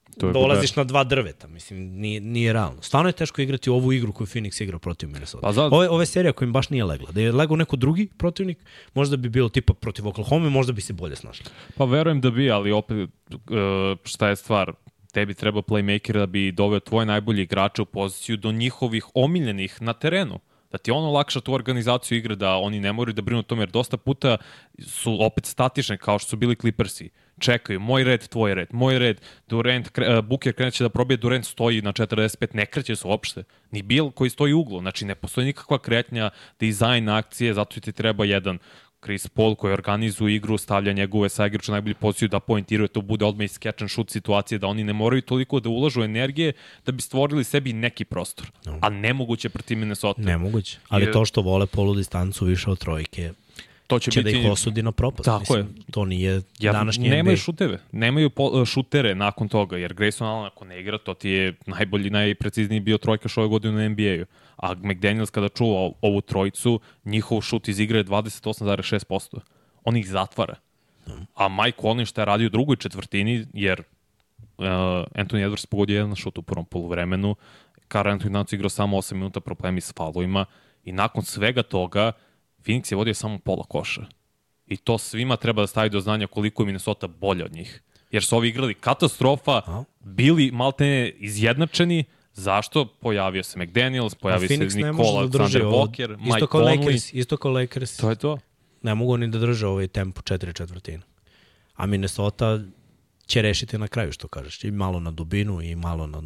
dolaziš na dva drveta, mislim, nije, nije realno. Stvarno je teško igrati ovu igru koju Phoenix igra protiv Minnesota. Pa za... Ove, ove serija koja im baš nije legla. Da je legao neko drugi protivnik, možda bi bilo tipa protiv Oklahoma, možda bi se bolje snašli. Pa verujem da bi, ali opet šta je stvar, tebi treba playmaker da bi doveo tvoje najbolje igrače u poziciju do njihovih omiljenih na terenu. Da ti ono lakša tu organizaciju igre, da oni ne moraju da brinu o tome, jer dosta puta su opet statične, kao što su bili Clippersi. Čekaju, moj red, tvoj red, moj red, Durant, kre, Booker kreneće da probije, Durant stoji na četrdeset pet, ne kreće se uopšte. Ni Bill koji stoji u uglu, znači ne postoji nikakva kretnja, dizajn akcije, zato ti treba jedan Chris Paul koji organizuje igru, stavlja njegove saigrače u najbolju poziciju da poentiruje, to bude odmah iz catch and shoot situacije, da oni ne moraju toliko da ulažu energije da bi stvorili sebi neki prostor. No. A nemoguće protiv Minnesota. Nemoguće, ali Jer... to što vole polu distancu više od trojke, to će, će biti... da ih osudi na propast. Tako Mislim, je. To nije ja, današnji nemaju šuteve, nemaju po, šutere nakon toga, jer Grayson Allen ako ne igra, to ti je najbolji, najprecizniji bio trojkaš ove godine u N B A-u. A McDaniels kada čuva ovu trojicu, njihov šut iz igre je dvadeset osam zarez šest posto. On ih zatvara. A Mike Conley šta je radio u drugoj četvrtini, jer uh, Anthony Edwards pogodio jedan šut u prvom poluvremenu, Karl Anthony Towns igrao samo osam minuta, problemi s faulovima, i nakon svega toga Phoenix je vodio samo pola koša. I to svima treba da stavi do znanja koliko je Minnesota bolje od njih. Jer su ovi igrali katastrofa, bili maltene izjednačeni. Zašto? Pojavio se McDaniels, pojavio se Nikola, Alexander Walker, Mike Conley. Isto kao Lakers. To je to. Ne mogu ni da drže ovaj tempo četiri četvrtine. A Minnesota će rešiti na kraju, što kažeš. I malo na dubinu i malo na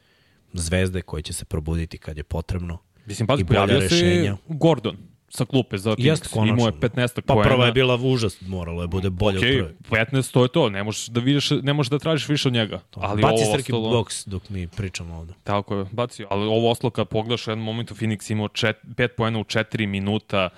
zvezde koje će se probuditi kad je potrebno. Mislim, pazi, pojavio rešenja. Se Gordon sa klupe za Phoenix. Imao je petnaest pa poena. Pa prva je bila užas, moralo je bude bolje okay, od prve. petnaest, to je to. Ne možeš da vidiš, ne možeš da tražiš više od njega. Ali baci Srki ostalo... box dok mi pričamo ovde. Tako je, baci. Ali ovo ostalo kad pogledaš u jednom momentu Phoenix imao čet, pet poena u četiri minuta.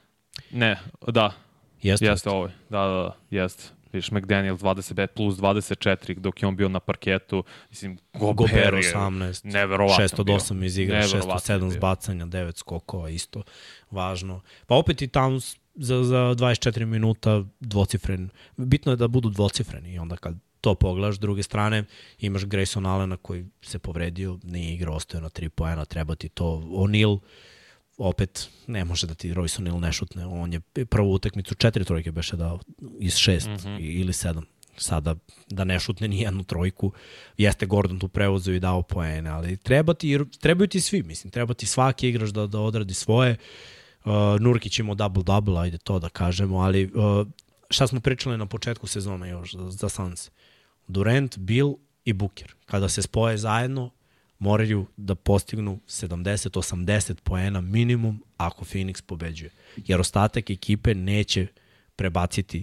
Ne, da. Jeste, jeste ovo. Da, da, da, jeste. Vidiš, McDaniel dvadeset pet plus dvadeset četiri dok je on bio na parketu. Mislim, Gobert je osamnaest, neverovatno šest od osam iz igra, šest od sedam zbacanja, devet skokova, isto važno. Pa opet i Towns za, za dvadeset četiri minuta dvocifren. Bitno je da budu dvocifreni i onda kad to pogledaš, s druge strane imaš Grayson Allena koji se povredio, nije igrao, ostaje na tri poena, treba ti to. O'Neal opet ne može da ti Royce O'Neal ne šutne. On je prvu utakmicu četiri trojke beše dao iz šest mm-hmm. ili sedam. Sada da ne šutne ni jednu trojku. Jeste Gordon tu preuzeo i dao poene, ali treba ti, trebaju ti svi, mislim, treba ti svaki igrač da, da odradi svoje. Uh, Nurkić imao double-double, ajde to da kažemo, ali uh, šta smo pričali na početku sezona još za, za Suns? Durant, Bill i Booker. Kada se spoje zajedno, moraju da postignu sedamdeset osamdeset poena minimum ako Phoenix pobeđuje. Jer ostatak ekipe neće prebaciti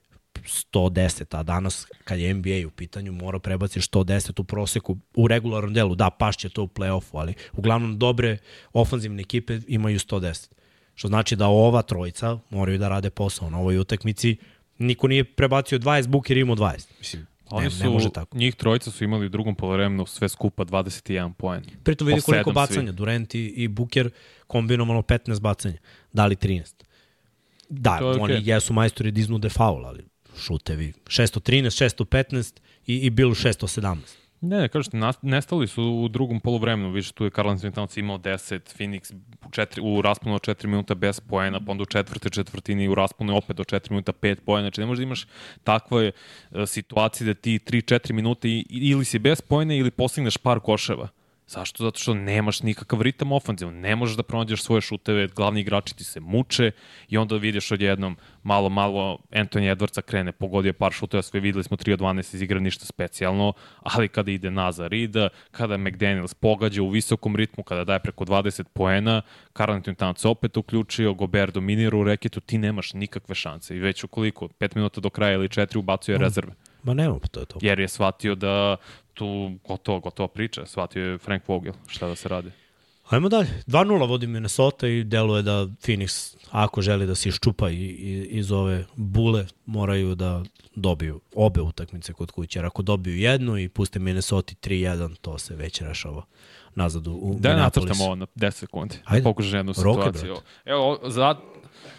sto deset, a danas kad je N B A u pitanju mora prebaciti sto deset u proseku u regularnom delu. Da, pašće to u play-offu, ali uglavnom dobre ofanzivne ekipe imaju sto deset. Što znači da ova trojica moraju da rade posao na ovoj utakmici. Niko nije prebacio dvadeset, Booker imao dvadeset. Mislim, Oni ne, su, ne može tako. Njih trojica su imali u drugom polovremenu sve skupa dvadeset jedan poen. Pritom vidi koliko bacanja. Svi. Durant i, i Booker kombinovano petnaest bacanja. Dali trinaest. Da, okay. Oni jesu majstori da iznude faul, ali šutevi šesto trinaest, šesto petnaest i, i bilo šesto sedamnaest. Ne, ne, kažete, nestali su u drugom poluvremenu. Više tu je Karl Anthony Towns imao deset, Phoenix u, četiri, u rasponu od četiri minuta bez poena, pa onda u četvrte četvrtini u rasponu opet do četiri minuta pet poena. Znači ne možeš da imaš takve uh, situacije da ti tri četiri minuta i, ili si bez poena ili postigneš par koševa. Zašto? Zato što nemaš nikakav ritam ofanziv, ne možeš da pronađeš svoje šuteve, glavni igrači ti se muče i onda vidiš odjednom malo, malo Anthony Edwardsa krene, pogodio par šuteva, sve videli smo tri od dvanaest iz igra, ništa specijalno, ali kada ide Nazar Rida, kada McDaniels pogađa u visokom ritmu, kada daje preko dvadeset poena, Karl Anthony Towns opet uključio, Gobert dominira u reketu, ti nemaš nikakve šanse i već ukoliko pet minuta do kraja ili četiri ubacuje mm. rezerve. Ma nema, pa to je to. Jer je shvatio da tu gotovo, gotovo priča. Shvatio je Frank Vogel šta da se radi. Ajmo dalje. dva nula vodi Minnesota i deluje da Phoenix, ako želi da se iščupa i, i, iz ove bule, moraju da dobiju obe utakmice kod kuće. Jer ako dobiju jednu i puste Minnesota tri jedan, to se već rešava nazad u, u da Minneapolis. Da nacrtamo ovo na deset sekundi. Ajde. Pokušaš jednu situaciju. Roke, evo, za...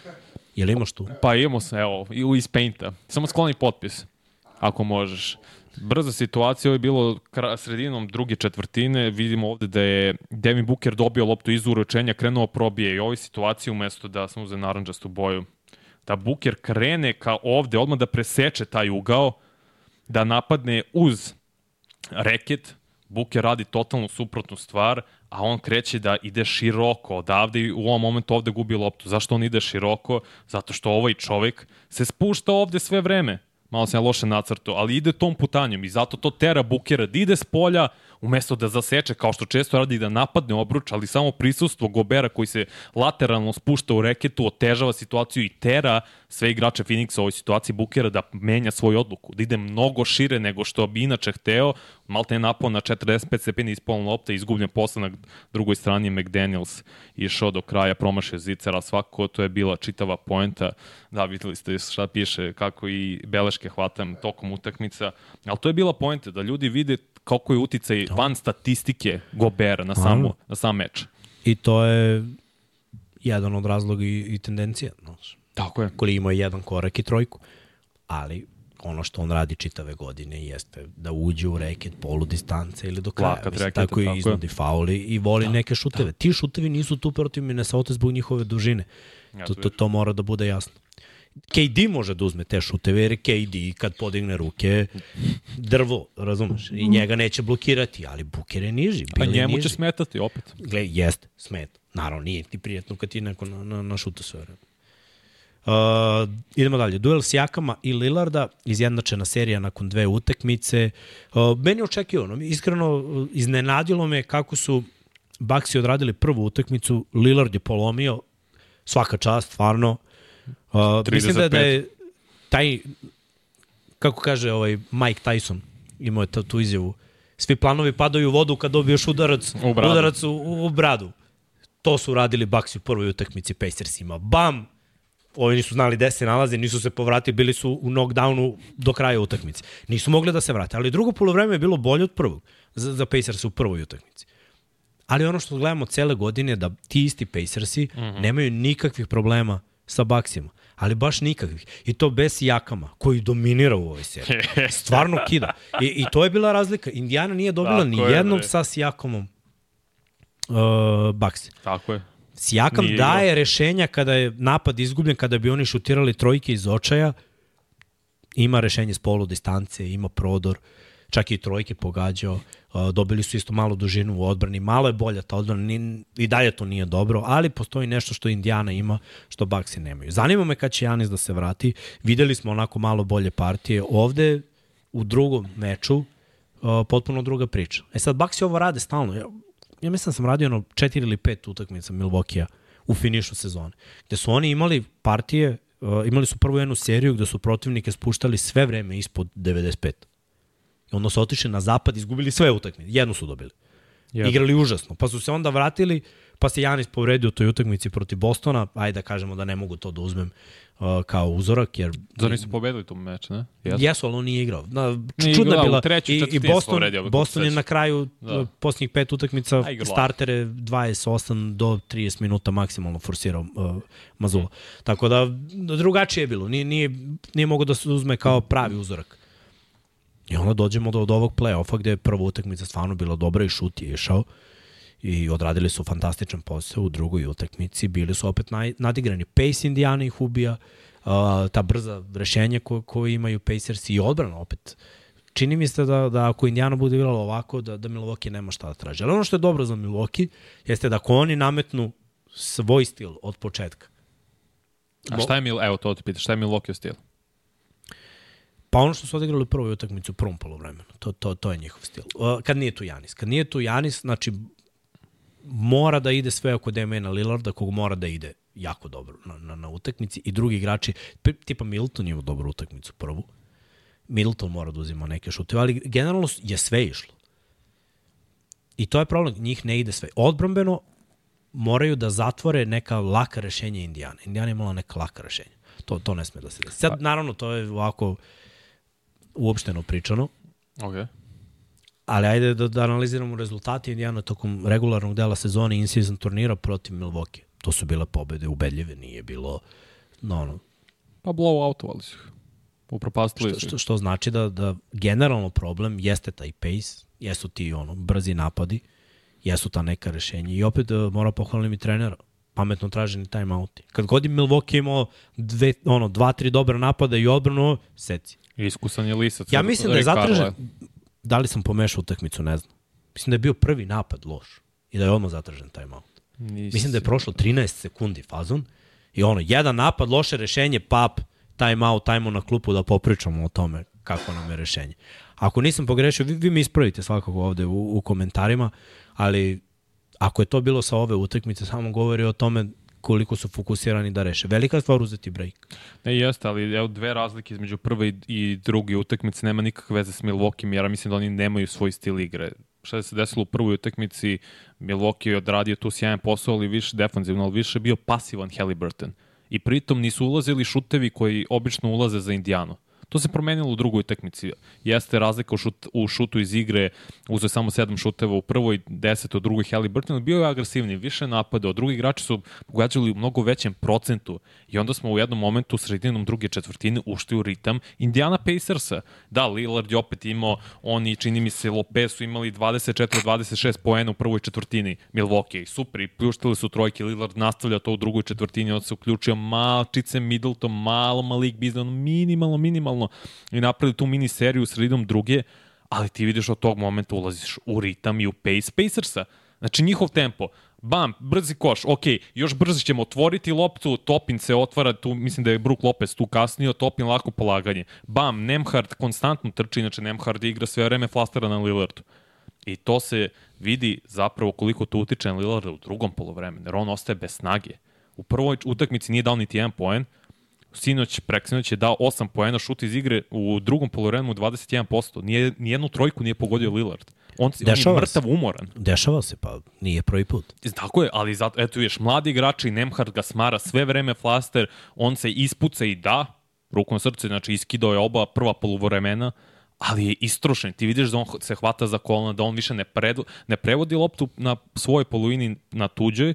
Jel imaš tu? Pa imamo se, evo, iz Painta. Samo skloni potpis. Ako možeš. Brza situacija, ovo je bilo sredinom druge četvrtine, vidimo ovde da je Devin Booker dobio loptu iz uručenja, krenuo probije i u ovoj situaciji umesto da sam uzeo naranđastu boju, da Booker krene ka ovde, odmah da preseče taj ugao, da napadne uz reket, Booker radi totalno suprotnu stvar, a on kreće da ide široko odavde i u ovom momentu ovde gubi loptu. Zašto on ide široko? Zato što ovaj čovek se spušta ovde sve vreme. Malo sam ja loše nacrto, ali ide tom putanjem i zato to tera Bookera da ide s polja, umesto da zaseče, kao što često radi, da napadne obruč, ali samo prisustvo Gobera koji se lateralno spušta u reketu, otežava situaciju i tera sve igrače Phoenixa u ovoj situaciji Bookera da menja svoju odluku, da ide mnogo šire nego što bi inače hteo, malte je napao na četrdeset pet stepeni ispolna lopta, izgubljen posle na drugoj strani McDaniels išao do kraja, promašio Zicera, svako, to je bila čitava poenta, da videli ste šta piše, kako i beleške hvatam tokom utakmica, ali to je bila poenta, da ljudi vide kako je uticaj van statistike Gobera na, samu, na sam meč. I to je jedan od razloga i, i tendencija. Znaš. Tako je. Koli ima jedan korak i trojku. Ali ono što on radi čitave godine jeste da uđe u reket polu distance ili do kraja. Lakat Mislim, reketa, tako i iznudi fauli i voli da, neke šuteve. Da. Ti šutevi nisu tu protiv Minnesota zbog njihove dužine. Ja, to, to, to mora da bude jasno. K D može da uzme te šuteve, jer K D kad podigne ruke, drvo, razumeš, i njega neće blokirati, ali Booker je niži. Pa njemu niži. Će smetati opet. Gle, jeste, smet. Naravno, nije ti prijetno kad ti neko na, na, na šuta sve. Uh, idemo dalje. Duel Siakama i Lillarda, izjednačena serija nakon dve utakmice. Uh, meni je očekivano, iskreno iznenadilo me kako su Bucksi odradili prvu utakmicu, Lillard je polomio, svaka čast, stvarno. Uh, mislim da, da je taj, kako kaže ovaj Mike Tyson, imao je tu izjavu, svi planovi padaju u vodu kad dobiješ udarac u bradu. Udarac u, u bradu. To su radili Bucksi u prvoj utakmici Pacersima. Bam! Ovi nisu znali gde se nalaze, nisu se povratili, bili su u knockdownu do kraja utakmice. Nisu mogli da se vrate, ali drugo polovreme je bilo bolje od prvog za, za Pacers u prvoj utakmici. Ali ono što gledamo cele godine je da ti isti Pacersi mm-hmm. nemaju nikakvih problema sa Bucksima, ali baš nikakvih. I to bez Siakama, koji dominira u ovoj seriji. Stvarno kida. I, i to je bila razlika. Indiana nije dobila ni jednom sa Siakamom uh, Bucks. Tako je. Siakam nije daje igrao. Rešenja kada je napad izgubljen, kada bi oni šutirali trojke iz očaja. Ima rešenje s polu distance, ima prodor, čak i trojke pogađao. Uh, dobili su isto malo dužinu u odbrani. Malo je bolja ta odbrana, ni, i dalje to nije dobro, ali postoji nešto što Indiana ima, što Bucksi nemaju. Zanima me kad će Giannis da se vrati. Videli smo onako malo bolje partije. Ovde, u drugom meču, uh, potpuno druga priča. E sad, Bucksi ovo rade stalno. Ja, ja mislim da sam radio ono četiri ili pet utakmica Milwaukee-a u finišu sezone, gde su oni imali partije, uh, imali su prvu jednu seriju gde su protivnike spuštali sve vreme ispod devedeset pet. I onda su otišli na zapad i izgubili sve utakmice. Jednu su dobili. Yep. Igrali užasno. Pa su se onda vratili, pa se Giannis povredio u toj utakmici protiv Bostona. Ajde da kažemo da ne mogu to da uzmem uh, kao uzorak. Jer Zar nisu pobedili tu meč, ne? Jesu, jesu ali on nije igrao. Na, čudna je bila. Treću, I, i Boston, povredio, Boston je na kraju da. posljednjih pet utakmica startere dvadeset osam do trideset minuta maksimalno forsirao uh, Mazula. Mm. Tako da drugačije je bilo. Nije, nije, nije mogo da se uzme kao pravi uzorak. I onda dođemo do, do ovog play-offa gde je prva utakmica stvarno bila dobra i šut je išao i odradili su fantastičan posao u drugoj utakmici. Bili su opet naj, nadigrani. Pace Indiana ih ubija, uh, ta brza rešenja koje ko imaju Pacers i odbrana opet. Čini mi se da, da ako Indiana bude igrala ovako, da, da Milwaukee nema šta da traži. Ali ono što je dobro za Milwaukee jeste da ako oni nametnu svoj stil od početka. A šta je Mil, evo to ti pita, šta je Milwaukee stil? Pa ono što su odigrali u prvoj utakmici u prvom poluvremenu. To, to, to je njihov stil. Uh, kad nije tu Giannis. Kad nije tu Giannis, znači mora da ide sve oko Damiana Lillarda, kog mora da ide jako dobro na, na, na utakmici. I drugi igrači, tipa Middleton ima dobru utakmicu prvu. Middleton mora da uzima neke šuteve, ali generalno je sve išlo. I to je problem, njih ne ide sve. Odbrambeno moraju da zatvore neka laka rešenja Indijane. Indijana je imala neka laka rešenja. To, to ne sme da se desi. Sad, naravno, to je ovako uopšteno pričano. Okay. Ali ajde da, da analiziramo rezultate Indijana tokom regularnog dela sezone i in-season turnira protiv Milwaukee. To su bile pobede ubedljive, nije bilo no, ono. Pa blow-outovali su. Upropastili što, što, što znači da, da generalno problem jeste taj pace, jesu ti ono, brzi napadi, jesu ta neka rešenja i opet uh, mora pohvalim i trenera, pametno traženi timeouti. Kad god je Milwaukee imao dve, ono, dva, tri dobra napada i odbranu, seci. Iskusan je lisac. Ja mislim da je zatražen, da li sam pomešao utakmicu, ne znam. Mislim da je bio prvi napad loš i da je odmah zatražen timeout. Nisi. Mislim da je prošlo trinaest sekundi fazon i ono, jedan napad, loše rešenje, pap, timeout, tajmo na klupu da popričamo o tome kako nam je rešenje. Ako nisam pogrešio, vi, vi mi ispravite svakako ovde u, u komentarima, ali ako je to bilo sa ove utakmice, samo govori o tome koliko su fokusirani da reše. Velika stvar uzeti break. Ne, jeste, ali evo dve razlike između prve i, i druge utakmice nema nikakve veze s Milwaukee, jer mislim da oni nemaju svoj stil igre. Šta je se desilo u prvoj utakmici, Milwaukee je odradio tu sjajan posao, ali više defanzivno, ali više bio pasivan Haliburton. I pritom nisu ulazili šutevi koji obično ulaze za Indijanu. To se promenilo u drugoj utakmici. Jeste razlika u, šut, u šutu iz igre, uzeo samo sedam šuteva u prvoj, deset u drugoj Haliburton, bio je agresivni, više napada, drugi igrači su pogađali u mnogo većem procentu i onda smo u jednom momentu u sredinom druge četvrtine ušli u ritam Indiana Pacersa. Da, Lillard je opet imao, oni čini mi se Lopez su imali dvadeset četiri dvadeset šest poena u prvoj četvrtini Milwaukee. Super, i pljuštili su trojke, Lillard nastavlja to u drugoj četvrtini, on se uključio malčice Middleton, malo Malik Beasley, minimalno, minimalno i napravili tu mini seriju sredinom druge, ali ti vidiš od tog momenta ulaziš u ritam i u pace Pacersa. Znači njihov tempo, bam, brzi koš, ok, još brzo ćemo otvoriti loptu, Topin se otvara, tu mislim da je Brook Lopez tu kasnio, Topin lako polaganje. Bam, Nembhard konstantno trči, inače Nembhard igra sve vreme flastera na Lillardu. I to se vidi zapravo koliko to utiče na Lillarda u drugom polovremenu, jer on ostaje bez snage. U prvoj utakmici nije dao niti jedan poen, sinoć, preksinoć je dao osam poena, šut iz igre, u drugom polovremenu dvadeset jedan posto. Nije, nijednu trojku nije pogodio Lillard. On, on je mrtav umoran. Dešava se, pa nije prvi put. Tako je, ali zato, eto ješ, mladi igrači, Nembhard ga smara sve vreme flaster, on se ispuca i da, rukom srce, znači iskidao je oba prva poluvremena, ali je istrošen. Ti vidiš da on se hvata za kolona, da on više ne, predu, ne prevodi loptu na svojoj polovini na tuđoj,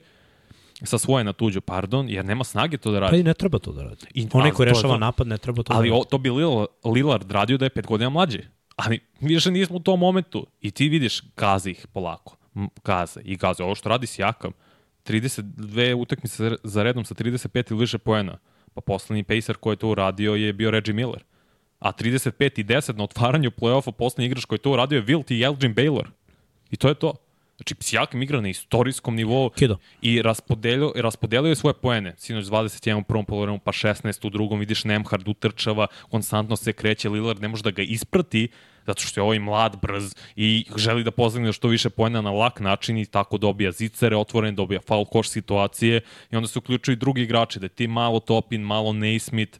sa svoje na tuđu, pardon, jer nema snage to da radi. Pa i ne treba to da radi. I, Onaj koji rešava napad ne treba to ali da radi. Ali to bi Lillard radio da je pet godina mlađi. Ali više nismo u tom momentu. I ti vidiš, gaze ih polako. Gaze i gaze. Ovo što radi s Jakam, trideset dve utakmice za redom sa trideset pet ili više poena. Pa poslednji pacer koji je to uradio je bio Reggie Miller. A trideset pet i deset na otvaranju play-offa poslednji igrač koji je to uradio je Wilt i Elgin Baylor. I to je to. Znači, Sijakam igra na istorijskom nivou Kido. i raspodelio, raspodelio je svoje poene. Sinoć dvadeset jedan u prvom polovremenu, pa šesnaest u drugom, vidiš Nembhard utrčava, konstantno se kreće, Lillard ne može da ga isprati, zato što je ovaj mlad, brz i želi da postigne što više poena na lak način i tako dobija zicere otvorene, dobija foul koš situacije i onda se uključuju i drugi igrači, da je ti malo Topin, malo Naismith,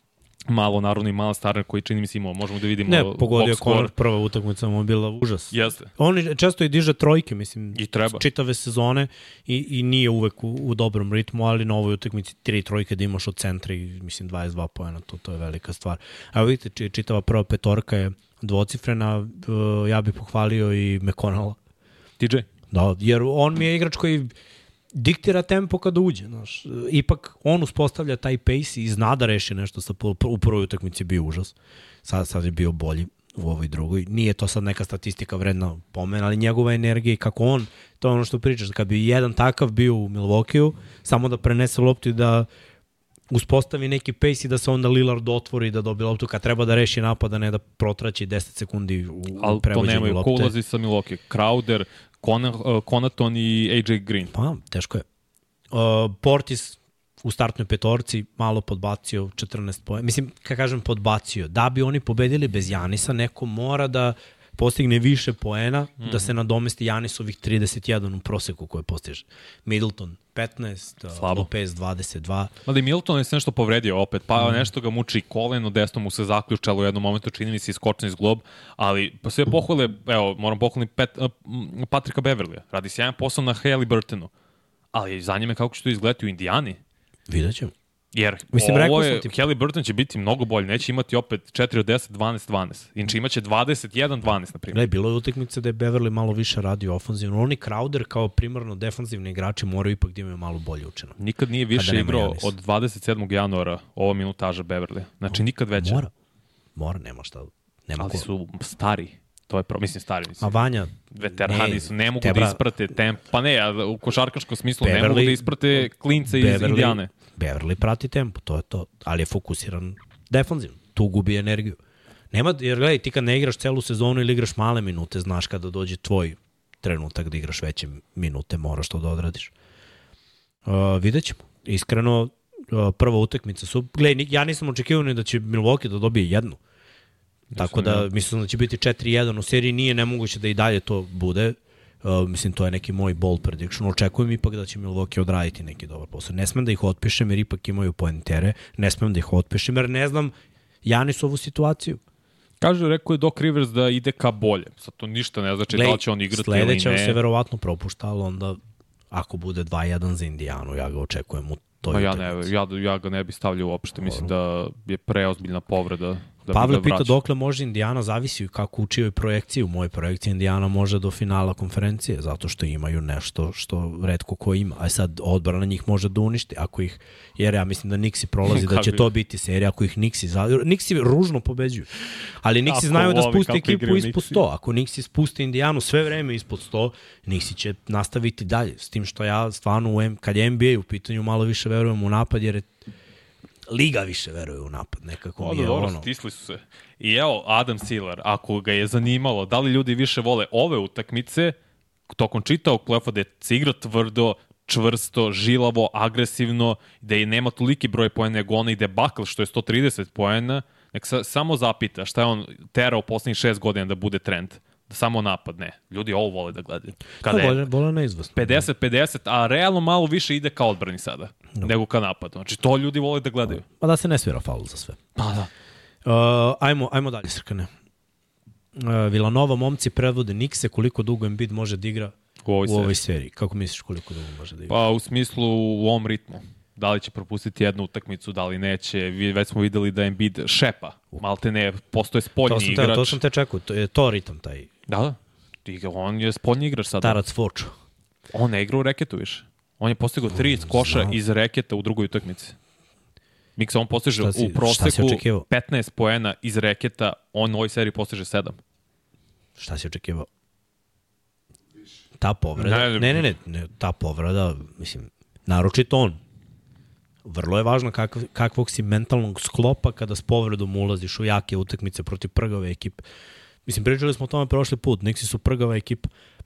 malo naravno i malo Starner koji čini mi se imao, možemo da vidimo. Ne, pogodio Konor, prva utakmica mu bila užas. Jeste. On često i diže trojke, mislim, i treba. Čitave sezone i, i nije uvek u, u dobrom ritmu, ali na ovoj utakmici tri trojke da imaš od centra i mislim dvadeset dva poena, to, to je velika stvar. Evo vidite, čitava prva petorka je dvocifrena, ja bih pohvalio i McConnella. T J? Da, jer on mi je igrač koji diktira tempo kada uđe, znaš. Ipak on uspostavlja taj pace i zna da reši nešto sa pol, u prvoj utakmici bio užas. Sad, sad je bio bolji u ovoj drugoj. Nije to sad neka statistika vredna pomena, ali njegova energija i kako on, to je ono što pričaš, kad bi jedan takav bio u Milwaukee, samo da prenese loptu i da uspostavi neki pace i da se onda Lillard otvori i da dobije loptu kad treba da reši napad, a ne da protraći deset sekundi u, u prevođenju lopte. Ali to nemaju, ko ulazi sa Milwaukee? Crowder, Connaughton i A J Green. Pa, teško je. Uh, Portis u startnoj petorci malo podbacio četrnaest poena. Mislim, kad kažem podbacio, da bi oni pobedili bez Janisa, neko mora da postigne više poena, mm. da se nadomesti Janisovih trideset jedan u proseku koje postiže. Middleton petnaest, Slabo. Lopez dvadeset dva. Ali Middleton je se nešto povredio opet, pa mm. nešto ga muči koleno, desno mu se zaključalo u jednom momentu, čini mi se iskočen iz glob, ali pa sve pohvale, evo, moram pohvaliti Pet, uh, Patrika Beverlya, radi sjajan posao na Haliburtonu, ali za njime kako će to izgledati u Indijani? Vidjet ćemo. Jer Mislim, ovo je, Haliburton će biti mnogo bolji, neće imati opet četiri od deset, dvanaest dvanaest. Inče imaće dvadeset jedan dvanaest, na primjer. Ne, bilo je utakmice da je Beverly malo više radio ofanzivno. Oni Crowder kao primarno defanzivni igrači moraju ipak da imaju malo bolje učeno. Nikad nije više igrao od dvadeset sedmog januara ova minutaža Beverly. Znači, nikad veća. Mora. mora, nema šta. Nema Ali ko. su stari. To je pro, mislim stari, mislim. A Vanja, veterani ne, su, ne mogu Tebra, da isprate temp. Pa ne, a u košarkaškom smislu Beverly, ne mogu da isprate klince iz Beverly, Indijane. Beverly prati tempo, to je to. Ali je fokusiran defanzivno. Tu gubi energiju. Nema, jer gledaj, ti kad ne igraš celu sezonu ili igraš male minute, znaš kada dođe tvoj trenutak da igraš veće minute, moraš to da odradiš. Uh, vidjet ćemo. Iskreno, uh, prva utakmica su... Gledaj, ja nisam očekivao ni da će Milwaukee da dobije jednu. Tako da, mislim da će biti četiri jedan u seriji, nije nemoguće da i dalje to bude. Uh, mislim, to je neki moj bold prediction. Očekujem ipak da će Milwaukee odraditi neki dobar posao. Ne smem da ih otpišem jer ipak imaju poentere. Ne smem da ih otpišem jer ne znam Janisovu situaciju. Kaže, rekao je Doc Rivers da ide ka bolje. Sad to ništa ne znači. Glej, da li će on igrati ili ne. Sledeća se verovatno propušta, ali onda ako bude dva jedan za Indijanu, ja ga očekujem u toj ja, ne, ja, ja ga ne bi stavljao uopšte. Mislim da je preozbiljna povreda. Da Pavle pita dokle može Indijana, zavisi kako uči ovoj projekciji. U mojoj projekciji Indijana može do finala konferencije, zato što imaju nešto što retko ko ima. A sad odbrana njih može da uništi. Ako ih, jer ja mislim da Nixi prolazi, da će to biti serija. Ako ih Nixi, Nixi ružno pobeđuju. Ali Nixi znaju da spusti ekipu ispod sto. Ako Nixi spusti Indijanu sve vreme ispod sto, Nixi će nastaviti dalje. S tim što ja stvarno, u M, kad je N B A u pitanju, malo više verujem u napad, jer je liga više veruje u napad, nekako o, mi je dobro, ono. Stisli su se. I evo, Adam Silver, ako ga je zanimalo, da li ljudi više vole ove utakmice, tokom čitavog play-offa da se igra tvrdo, čvrsto, žilavo, agresivno, da i nema toliki broj poena nego onaj debakl što je sto trideset poena, nek se samo zapita šta je on terao poslednjih šest godina da bude trend. Da samo napad, ne. Ljudi ovo vole da gledaju. Kada to vole, vole neizvestno. pedeset pedeset, a realno malo više ide ka odbrani sada, no. nego ka napadu. Znači, to ljudi vole da gledaju. Pa da se ne svira faul za sve. Pa da. Uh, ajmo, ajmo dalje, Srkane. Uh, Villanova momci predvode Nikse, koliko dugo Embiid može da igra u ovoj, u ovoj seriji. Kako misliš koliko dugo može da igra? Pa u smislu u ovom ritmu. Da li će propustiti jednu utakmicu, da li neće. Već smo videli da Embiid šepa. Malte ne, postoje spoljni to igrač. Te, to sam te čekao, to je to ritam taj. Da, da. On je spoljni igrač sada. Tarac Fočo. On ne igra u reketu više. On je postigao tri koša iz reketa u drugoj utakmici. Miksa, on postiže si, u proseku petnaest poena iz reketa, on u ovoj seriji postiže sedam. Šta si očekivao? Ta povreda, ne, ne, ne, ne, ne ta povreda, mislim, naročito on. Vrlo je važno kakv, kakvog si mentalnog sklopa kada s povredom ulaziš u jake utakmice protiv prgave ekipe. Mislim, pričali smo o tome prošli put, Nixi su prgava ekipa.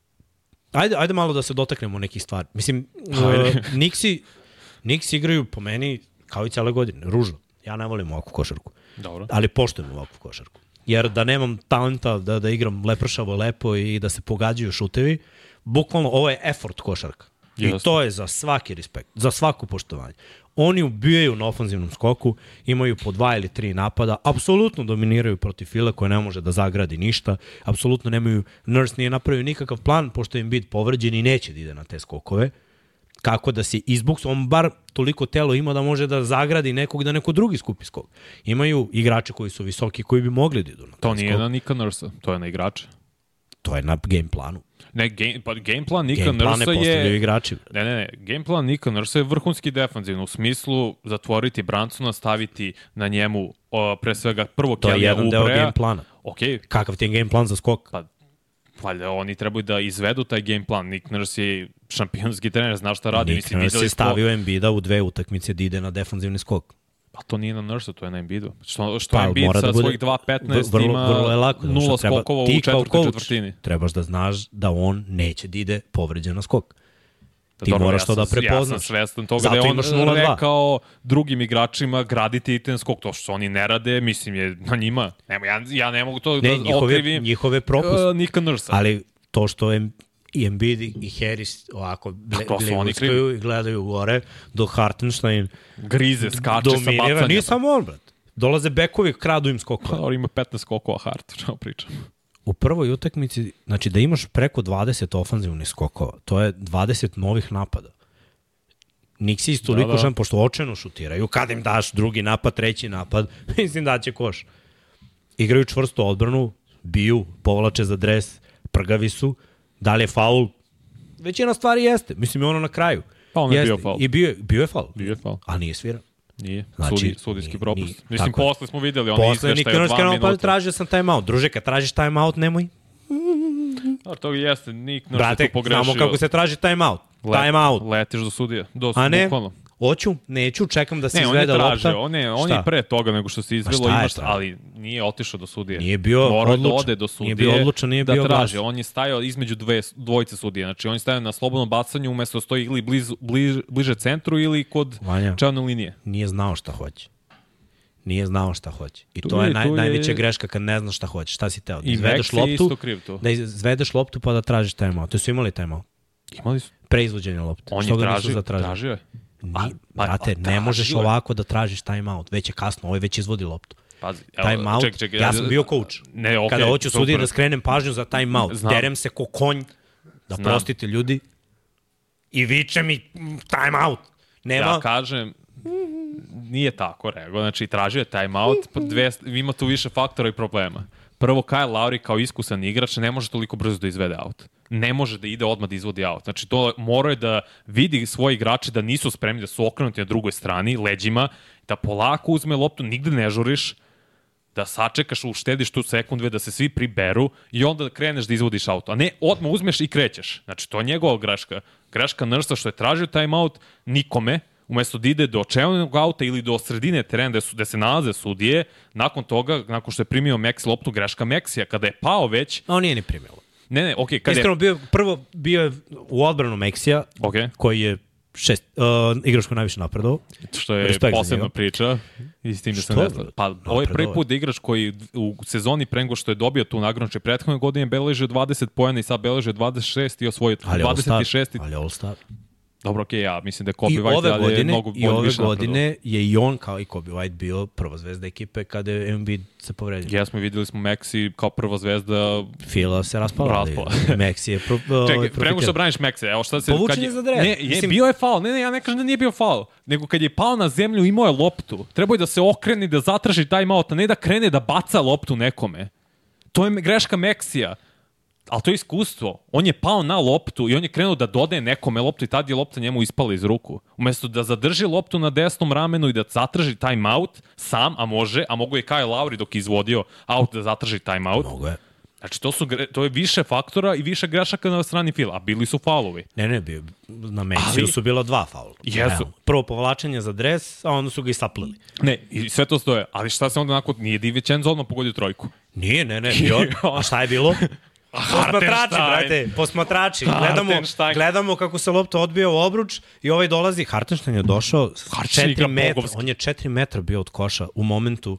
Ajde, ajde malo da se dotaknemo nekih stvari. Mislim, uh, Nixi, Nixi igraju po meni kao i cijele godine, ružno. Ja ne volim ovakvu košarku. Dobro. Ali poštujem ovakvu košarku. Jer da nemam talenta da, da igram lepršavo lepo i da se pogađaju šutevi, bukvalno ovo je effort košarka. Jasne. I to je za svaki respekt, za svako poštovanje. Oni ubijaju na ofanzivnom skoku, imaju po dva ili tri napada, apsolutno dominiraju protiv Fila koja ne može da zagradi ništa, apsolutno nemaju, Nurse nije napravio nikakav plan, pošto im bit povređen i neće da ide na te skokove. Kako da se izbuksu, on bar toliko telo ima da može da zagradi nekog, da neko drugi skupi skok. Imaju igrače koji su visoki, koji bi mogli da idu na taj To nije skok. Na Nika Nurse, to je na igrače. To je na game planu. Ne, game, pa game plan Nika Nurse je... igrači. Ne, ne, ne. Game plan Nika Nurse je vrhunski defanzivno. U smislu zatvoriti Bransona, staviti na njemu o, pre svega prvog Kelly Oubre. To je jedan deo game plana. Okay. Kakav ti je game plan za skok? Pa, valjda oni trebaju da izvedu taj game plan. Nick Nurse je šampionski trener, zna šta radi. Nick Nurse je stavio Embida u dve utakmice da ide na defanzivni skok. Pa to nije na Nurse, to je na Embiidu. Što, što pa, Embiid sa da svojih dva petnaest ima vrlo je lako, nula treba, skokova u četvrtoj četvrtini. Trebaš da znaš da on neće da ide povređen na skok. Da, ti dobro, moraš ja to da prepoznaš. Ja sam svestan toga zato da je on rekao drugim igračima graditi ten skok. To što oni ne rade, mislim je na njima. Nemo, ja, ja ne mogu to ne, da njihove, okrivim. Njihove propust. Uh, Nika Nurse. Ali to što je i Embiid i Harris ovako bleguskaju i gledaju gore, dok Hartenstein grize, skače dominira. Sa bacanjem. Nije samo on, brat. Dolaze bekovi, kradu im skokova. On ima petnaest skokova Hart, čemu pričam. U prvoj utakmici, znači da imaš preko dvadeset ofanzivnih skokova, to je dvadeset novih napada. Niksi isto toliko da, da. Šan, pošto očeno šutiraju, kad im daš drugi napad, treći napad, mislim da će koš. Igraju čvrsto odbranu, biju, povlače za dres, prgavi su, da li je faul? Većina stvari jeste, mislim je ono na kraju. Pa on je bio faul. I bio, bio je faul. Bio je faul. A nije svirao. Nije, Znači, Sudi, sudijski nije, propust. nije. Mislim, Tako je. posle smo videli, oni Posle izveštaje od dva pa minuta. tražio sam timeout. Druže, kad tražiš timeout, nemoj. A to jeste, Nik Nurse Brate, tu pogrešio. znamo kako se traži timeout. Let, Timeout. Letiš do sudija. Do, A ne, bukvalno. hoću, neću, čekam da se Ne, on je izvede tražio, lopta. on je, on Šta? je pre toga nego što se izvelo, šta je imaš, tražio? ali nije otišao do sudije. Nije bio Morao odlučan. da ode do sudije. Nije bio odlučan, nije da bio traži. glas. On je stajao između dve, dvojice sudije. Znači, on je stajao na slobodnom bacanju, umesto da stoji ili bliz, bliž, bliže centru ili kod Vanja. čelne linije. Nije znao šta hoće. Nije znao šta hoće. I Tu to je- je, naj, tu je- najveća greška kad ne znaš šta hoćeš. Šta si teo? Da I izvedeš Meksi je isto loptu, kriv tu. da izvedeš loptu pa da tražiš timeout. To su imali timeout. Imali su. Pre izvođenja lopte. On Što je ga nisu tražio, zatražili? tražio je. Ni, Pa- pa- brate, pa ne možeš tražio je. ovako da tražiš timeout. Već je kasno, ovaj već izvodi loptu. Pazi, evo, Timeout, ček, ček, ja sam bio coach. Ne, okej. Kada hoću super. sudiji da skrenem pažnju za timeout, Znam. derem se ko konj, da Znam. prostite ljudi, i viče mi mm, timeout. Nema, Ja kažem, nije tako rego. Znači, tražio je timeout, pa dve, ima tu više faktora i problema. Prvo, Kyle Lowry kao iskusan igrač ne može toliko brzo da izvede out. Ne može da ide odmah da izvodi out. Znači, to mora je da vidi svoji igrači da nisu spremni, da su okrenuti na drugoj strani, leđima, da polako uzme loptu, nigde ne žuriš, da sačekaš, uštediš tu sekund, dve, da se svi priberu i onda kreneš da izvodiš auto. A ne, odmah uzmeš i krećeš. Znači, to je njegova greška. Greška Nursa što je tražio timeout nikome, umesto da ide do čelnog auta ili do sredine terena gde, su, gde se nalaze sudije, nakon toga, nakon što je primio Meksi loptu, greška Meksija, kada je pao već, on nije ni primilo. ne, ne, okej, okay, kada je... Iskreno, bio, prvo bio je u odbranu Meksija, Okay. koji je šest, uh, igrač koji najviše napredovao. Što je Respekt za posebna njega. priča. I s tim da sam Što? ne znam. Pa ovo je prvi put da igrač koji u sezoni pre nego što je dobio tu nagradu, znači prethodne godine beležio dvadeset poena i sad beležio dvadeset šest i osvojio Ali dvadeset šest. All-Star. Ali All-Star. Dobro, okej, okay, ja mislim da je Kobe I White, ove ali je godine, mnogo i ove više napredovao. godine je i on kao i Kobe White bio prva zvezda ekipe kada je Embiid se povredio. Jesmo, videli smo Meksi kao prva zvezda. Fila se raspala, ali Raspala. Meksi je pro, Čekaj, uh, pre nego što braniš Mekse, evo šta se... Povučen kad je za dres. Ne, je, Mislim- bio je faul. Ne, ne, ja ne kažem da nije bio faul. Nego kad je pao na zemlju, imao je loptu. Trebao je da se okrene, da zatraži timeout, a ne da krene da baca loptu nekome. To je greška Meksija. Ali to je iskustvo. On je pao na loptu i on je krenuo da dodaje nekome loptu i tad je lopta njemu ispala iz ruku. Umesto da zadrži loptu na desnom ramenu i da zatraži timeout sam, a može, a mogu je Kyle Lowry dok je izvodio out da zatraži timeout. Mogu je. Znači, to, su, gre- to je više faktora i više grešaka na strani fila, a bili su faulovi. Ne, ne, bio, na Meksiju Ali- su bila dva faula. Jesu. Evo, prvo povlačenje za dres, a onda su ga i saplili. Ne, i sve to stoje. Ali šta se onda nakon, nije DiVincenzo odmah pogodio trojku. Nije, ne, ne, bio. A šta je bilo? Posmatrači, brate, posmatrači. Gledamo, Hartenstein. gledamo kako se lopta odbija u obruč i ovaj dolazi. Hartenstein je došao Hartenstein igra četiri metra. bogovski. On je četiri metra bio od koša u momentu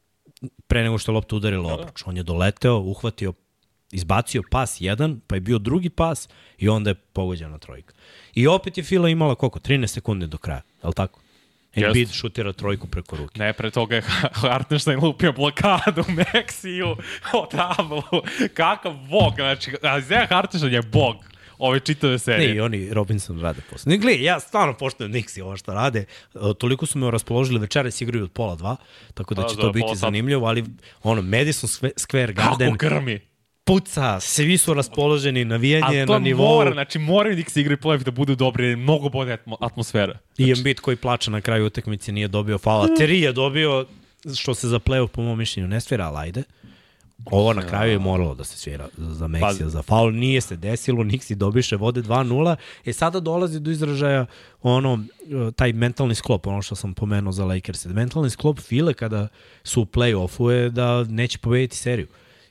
pre nego što je lopta udarila obruč. On je doleteo, uhvatio, izbacio pas jedan, pa je bio drugi pas i onda je pogođena trojka. I opet je Fila imala koliko? trinaest sekundi do kraja, je li tako? Embiid šutira trojku preko ruke. Ne, pre toga je Hartenstein lupio blokadu u Meksiju o tablu. Kakav bog, znači, Isaiah Hartenstein je bog ove čitave serije. Ne, i oni Robinson rade posle. Ne, gledaj, ja stvarno poštujem Nixi ovo što rade. E, Toliko su me raspoložili, večeras igraju od pola dva, tako da Pa, će da, to biti pola sata. zanimljivo, ali ono, Madison Sque- Square Kako Garden grmi. puca, svi su raspoloženi, navijanje Ali je to na nivou. mora, znači moraju Knicks igraju play-off da budu dobri, jer je mnogo bolja atmo- atmosfera. I Embiid koji plača na kraju utakmice nije dobio faula. Terry je dobio, što se za play-off po mom mišljenju ne svira, ali ajde. Ovo na kraju je moralo da se svira za Meksija, za faul. Nije se desilo, Nixi dobiše, vode dva nula. E sada dolazi do izražaja ono, taj mentalni sklop, ono što sam pomenuo za Lakers. Mentalni sklop File kada su u play-offu je da neće pobediti seriju.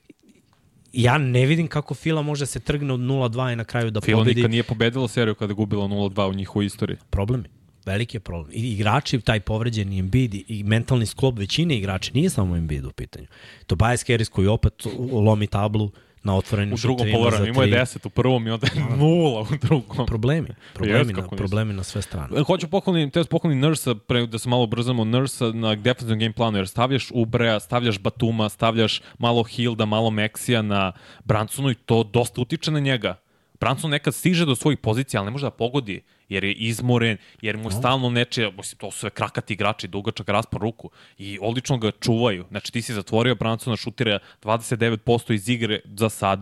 Ja ne vidim kako Fila može se trgne od nula dva i na kraju da Fila pobedi. nikad nije pobedila seriju kada je gubila nula dva u njihovoj istoriji. Problem je. Veliki je problem. I igrači, taj povređeni Embiid i- i mentalni sklop većine igrača, nije samo Embiid u pitanju. Tobias Harris koji opet lomi tablu na otvorenim U drugom šuterima polovremenu za imao je tri. deset u prvom i onda je nula u drugom. Problemi. Problemi, Jest, na, kako nisu. problemi na sve strane. Hoću pohvaliti, te pohvaliti Nursa, pre da se malo brzamo Nursa na defensivnom game planu, jer stavljaš Ubrea, stavljaš Batuma, stavljaš malo Hilda, malo Meksija na Bransonu i to dosta utiče na njega. Branson nekad stiže do svojih pozicija, ali ne može da pogodi, jer je izmoren, jer mu je stalno neče, mislim, to su sve krakati igrači, dugačak raspon ruku i odlično ga čuvaju. Znači ti si zatvorio Bransona, šutira dvadeset devet posto iz igre za sada,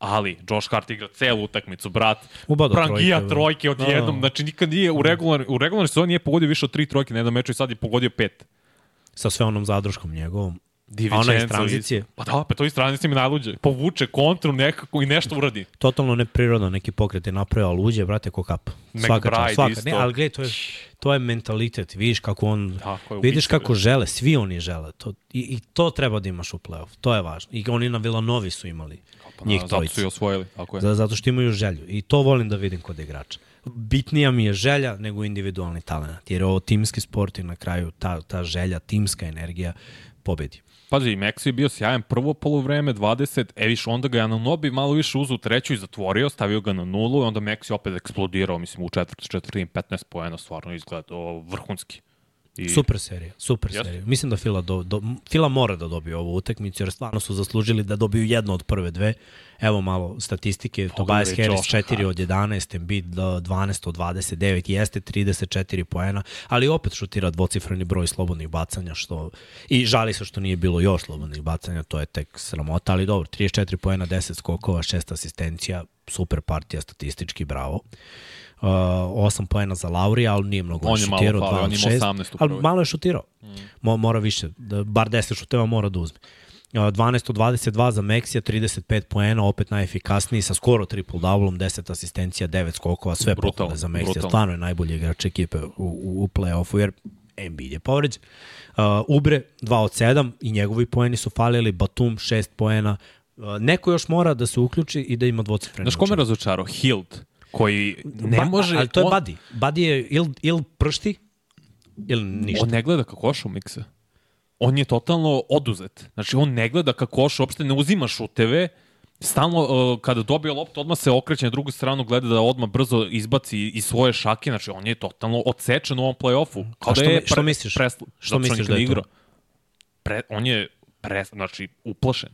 ali Josh Hart igra celu utakmicu, brat. Ubado Prangija trojke, trojke odjednom, no. znači nikad nije u regularnoj u regularnoj sezoni nije pogodio više od tri trojke na jednom meču i sad je pogodio pet. Sa sve onom zadrškom njegovom. Di A ona iz tranzicije. Pa da, pa to iz tranzicije mi najluđe. Povuče kontru nekako i nešto uradi. Totalno neprirodno neki pokret je napravio, ali uđe, brate, ko kap. Svaka čast, svaka. Ne, ali gledaj, to je, to je mentalitet. Vidiš kako on, Tako je, vidiš ubice, kako bre. žele, svi oni žele. To, i, I to treba da imaš u play-off. To je važno. I oni na Villanovi su imali pa, njih na, trojice. Zato su i osvojili. Tako je. Zato što imaju želju. I to volim da vidim kod igrača. Bitnija mi je želja nego individualni talent. Jer je ovo timski sport i na kraju ta, ta želja, timska energija pobedi. Pazi, i Maxi je bio sjajan prvo polovreme, dvadeset, e viš, onda ga je Anunoby malo više uzu u treću i zatvorio, stavio ga na nulu i onda Maxi opet eksplodirao, mislim, u četvrtu, četvrtim, petnaest poena, stvarno izgledao vrhunski. I... Super serija, super Jeste. serija. Mislim da Fila, do, do, Fila mora da dobije ovu utakmicu, jer stvarno su zaslužili da dobiju jedno od prve dve. Evo malo statistike, Tobias Harris četiri od jedanaest, Embiid dvanaest od dvadeset devet, jeste trideset četiri poena, ali opet šutira dvocifreni broj slobodnih bacanja, što i žali se što nije bilo još slobodnih bacanja, to je tek sramota, ali dobro, trideset četiri poena, deset skokova, šest asistencija, super partija statistički, bravo. Uh, osam poena za Laurija, ali nije mnogo on je šutirao, malo pali, on ima osamnaest u ali prvoj. malo je šutirao. Mm. Mo, mora više, da, bar deset šuteva mora da uzme. Uh, dvanaest od dvadeset dva za Maxija, trideset pet poena, opet najefikasniji, sa skoro triple-doublom, deset asistencija, devet skokova, sve pohvale za Maxija. Stvarno je najbolji igrač ekipe u, u, u play-offu, jer Embiid je povređen. Uh, Ubre, dva od sedam i njegovi poeni su falili, Batum, šest poena. Uh, neko još mora da se uključi i da ima dvocifreni. Znaš ko me razočarao? Hield, koji ne ba, može... Ali to je on... Buddy. Buddy je ili il pršti, ili ništa. On ne gleda kako koša u mikse. On je totalno oduzet. Znači, on ne gleda kako koša, uopšte ne uzima šuteve. Stalno, uh, kada dobije loptu, odmah se okreće na drugu stranu, gleda da odmah brzo izbaci iz svoje šake. Znači, on je totalno odsečen u ovom play-offu. Kao što, da je mi, što pre, misliš? Pres, što misliš da je to? Pre, on je pre, znači, uplašen.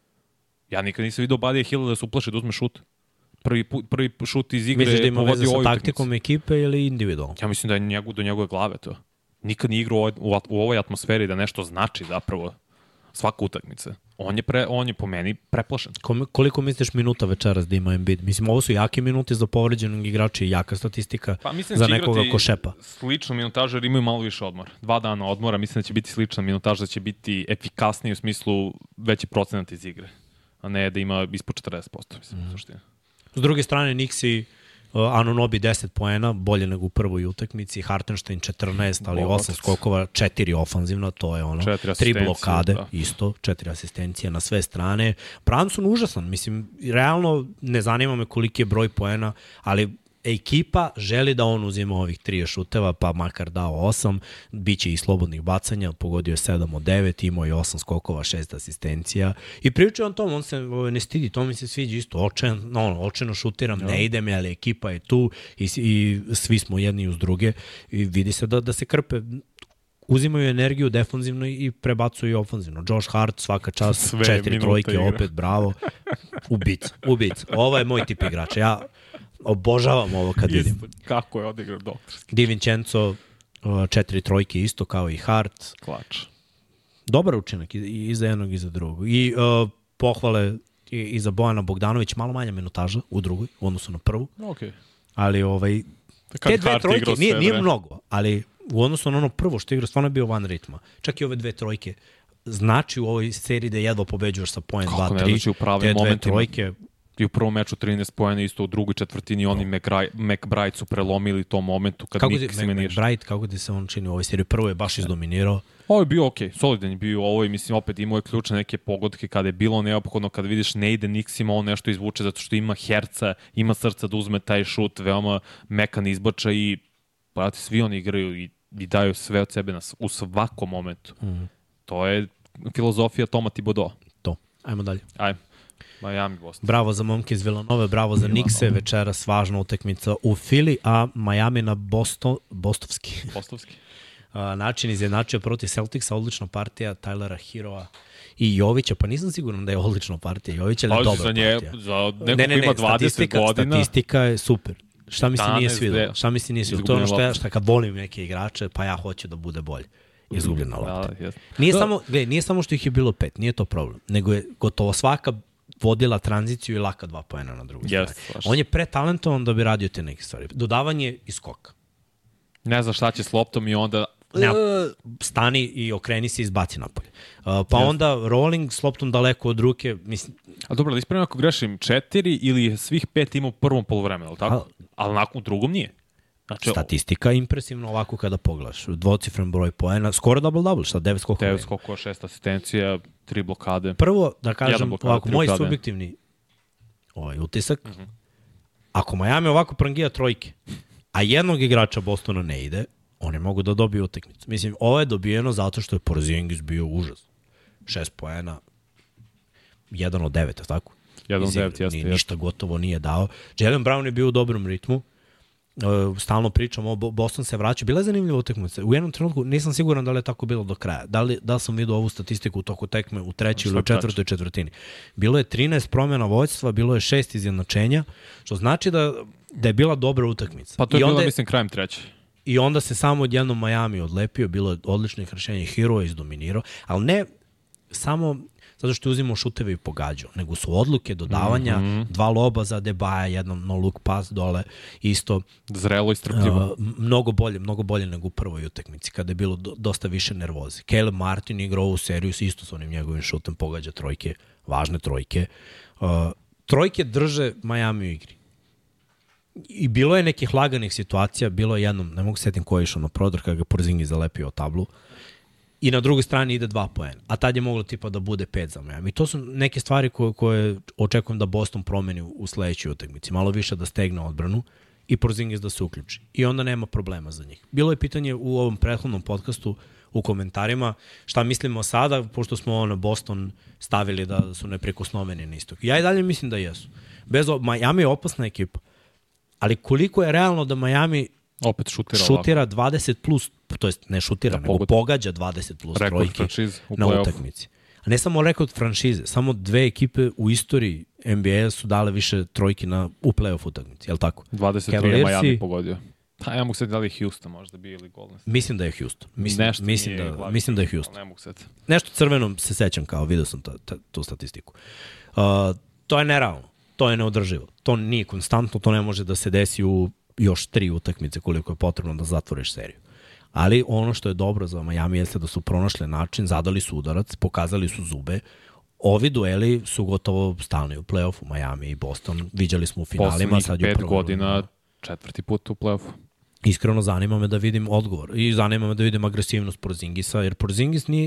Ja nikad nisam vidio Buddy Hield da se uplaše da uzme šut. Prvi, prvi šut iz igre. Misliš da ima veze sa taktikom utakmice. Ekipe ili individualno? Ja mislim da je njegu, do njegove glave to. Nikad nije igrao u, u, u ovoj atmosferi da nešto znači zapravo svaka utakmica. On je, pre, on je po meni preplašen. Koliko misliš minuta večeras da ima Embiid? Mislim, ovo su jaki minuti za povređenog igrača i jaka statistika pa, za nekoga ko šepa. Slično minutaža jer imaju malo više odmora. Dva dana odmora, mislim da će biti slična minutaža, da će biti efikasniji u smislu veći procenat iz igre. A ne da ima ispod četrdeset posto, mislim, mm. suštine. S druge strane, Nixi, uh, Anunoby deset poena, bolje nego u prvoj utakmici, Hartenstein četrnaest, ali osam skokova, četiri ofanzivno, to je ono, tri blokade, da. Isto, četiri asistencije na sve strane. Brunson užasan, mislim, realno ne zanima me koliki je broj poena, ali ekipa želi da on uzima ovih tri šuteva, pa makar dao osam, bit će i slobodnih bacanja, pogodio je sedam od devet, imao je osam skokova, šest asistencija i pričao on tom, on se ne stidi, to mi se sviđa isto, očen, no, očeno šutiram, ja. Ne ide mi, ali ekipa je tu i, i svi smo jedni uz druge i vidi se da, da se krpe, uzimaju energiju defanzivno i prebacuju ofanzivno. Josh Hart, svaka čast, sve četiri trojke, igra. Opet, bravo, ubica, ubica, ovo je moj tip igrača, ja obožavam ovo kad vidim. Kako je odigrao doktorski. Di Vincenzo, četiri trojke isto kao i Hart. Klač. Dobar učinak i, i za jednog i za drugog. I uh, pohvale i, i za Bojana Bogdanović, malo manja minutaža u drugoj, u odnosu na prvu. Okay. Ali ovaj, te dve trojke nije, nije mnogo, ali u odnosu na ono prvo što igra, stvarno je bio van ritma. Čak i ove dve trojke znači u ovoj seriji da jedva pobeđuješ sa poen dva tri. Znači u pravim te dve momentima. Trojke, i u prvom meču trinaest poena, isto u drugoj četvrtini oni McBride su prelomili tom momentu kad Nix se meniješ. McBride, kako ti se on čini u ovoj seriji? Prvo je baš izdominirao. Ovo je bio okej, okay, solidan je bio ovo i mislim opet imao je ključne neke pogodke kada je bilo neophodno, kada vidiš ne ide Nix ima on nešto izvuče zato što ima herca, ima srca da uzme taj šut, veoma mekan izbača i brate, svi oni igraju i, i daju sve od sebe na, u svakom momentu. Mm. To je filozofija Toma Thibodeau. To, ajmo dalje. Ajmo. Miami, Boston. Bravo za momke iz Villanove, bravo za Nixe, večeras važna utakmica u Fili, a Miami na Boston, Bostovski. Bostovski. način izjednačio protiv Celticsa, odlična partija Tylera Heroa i Jovića, pa nisam siguran da je odlična partija Jovića, ali dobra nje, partija. Za nekog ne, ne, ne, ima dvadeset godina. Statistika je super. Šta mi se nije svidalo? Šta mi se nije svidalo? To je ono što ja, šta kad volim neke igrače, pa ja hoću da bude bolje. Izgubljena lopta. Da, nije, samo, gledaj, nije samo što ih je bilo pet, nije to problem, nego je gotovo svaka vodila tranziciju i laka dva poena na drugu stranu. Yes, On je pretalentovan da bi radio te neke stvari. Dodavanje i skok. Ne zna šta će s loptom i onda... Ne, stani i okreni se i izbaci napolje. Uh, pa yes. onda rolling s loptom daleko od ruke. Mislim... A dobro, da ispravim ako grešim, četiri ili svih pet ima u prvom poluvremenu, ali tako? A... Ali nakon u drugom nije. Znači, statistika je impresivna ovako kada pogledaš. Dvocifren broj poena, skoro double-double, šta, devet skokova. devet skokova, šest asistencija, tri blokade. Prvo, da kažem, blokade, ovako, moj blokade. subjektivni ovaj, utisak, Uh-huh. ako Miami ovako prangija trojke, a jednog igrača Bostona ne ide, oni mogu da dobiju utakmicu. Mislim, ovo je dobijeno zato što je Porzingis bio užas. Šest poena, jedan od devet, tako? jedan od devet, jeste. Ništa gotovo nije dao. Jaylen Brown je bio u dobrom ritmu. Uh, stalno pričamo, Boston se vraća. Bila je zanimljiva utakmica. U jednom trenutku nisam siguran da li je tako bilo do kraja. Da li, da li sam vidio ovu statistiku u toku tekme u trećoj ili u četvrtoj četvrtini. Bilo je trinaest promjena vođstva, bilo je šest izjednačenja, što znači da, da je bila dobra utakmica. Pa to je I bila, onda, mislim, krajem treće. I onda se samo odjednom Miami odlepio, bilo je odličnih rešenja, Hero je izdominirao, ali ne samo zato što je uzimao šuteve i pogađao, nego su odluke, dodavanja, mm-hmm. dva loba za Debaja, jedan no look pass dole, isto zrelo i strpljivo. Uh, mnogo bolje, mnogo bolje nego u prvoj utakmici, kada je bilo do, dosta više nervoze. Caleb Martin igrao u seriju s isto s onim njegovim šutem, pogađa trojke, važne trojke. Uh, trojke drže Miami u igri. I bilo je nekih laganih situacija, bilo je jednom, ne mogu setim ko je išao na prodor, kada ga Porzingis zalepio o tablu, i na drugoj strani ide dva poena. A tad je moglo tipa da bude pet za Miami. I to su neke stvari koje, koje očekujem da Boston promeni u sledećoj utakmici. Malo više da stegne odbranu i Porzingis da se uključi. I onda nema problema za njih. Bilo je pitanje u ovom prethodnom podcastu u komentarima šta mislimo sada, pošto smo ono Boston stavili da su neprekosnoveni na istok. Ja i dalje mislim da jesu. Bez, Miami je opasna ekipa. Ali koliko je realno da Miami opet šutira, šutira dvadeset plus, to jest ne šutira, da nego pogod... pogađa dvadeset plus trojke na utakmici. A ne samo rekord franšize, samo dve ekipe u istoriji N B A su dale više trojki na, u play-off utakmici, je li tako? dvadeset tri je Miami pogodio. Pa ja mogu se da li Houston možda bio ili Golden State. Mislim da je Houston. Mislim, Nešto mislim, da, glavi, mislim da je Houston. Ne mogu se. Nešto crvenom se sećam kao, vidio sam ta, ta, tu statistiku. Uh, to je nerealno, to je neodrživo. To nije konstantno, to ne može da se desi u još tri utakmice koliko je potrebno da zatvoriš seriju. Ali ono što je dobro za Miami jeste da su pronašli način, zadali su udarac, pokazali su zube. Ovi dueli su gotovo stalni u play-offu, Miami i Boston. Viđali smo u finalima. Poslednjih pet godina, četvrti put u play-offu. Iskreno zanima me da vidim odgovor. I zanima me da vidim agresivnost Porzingisa, jer Porzingis nije,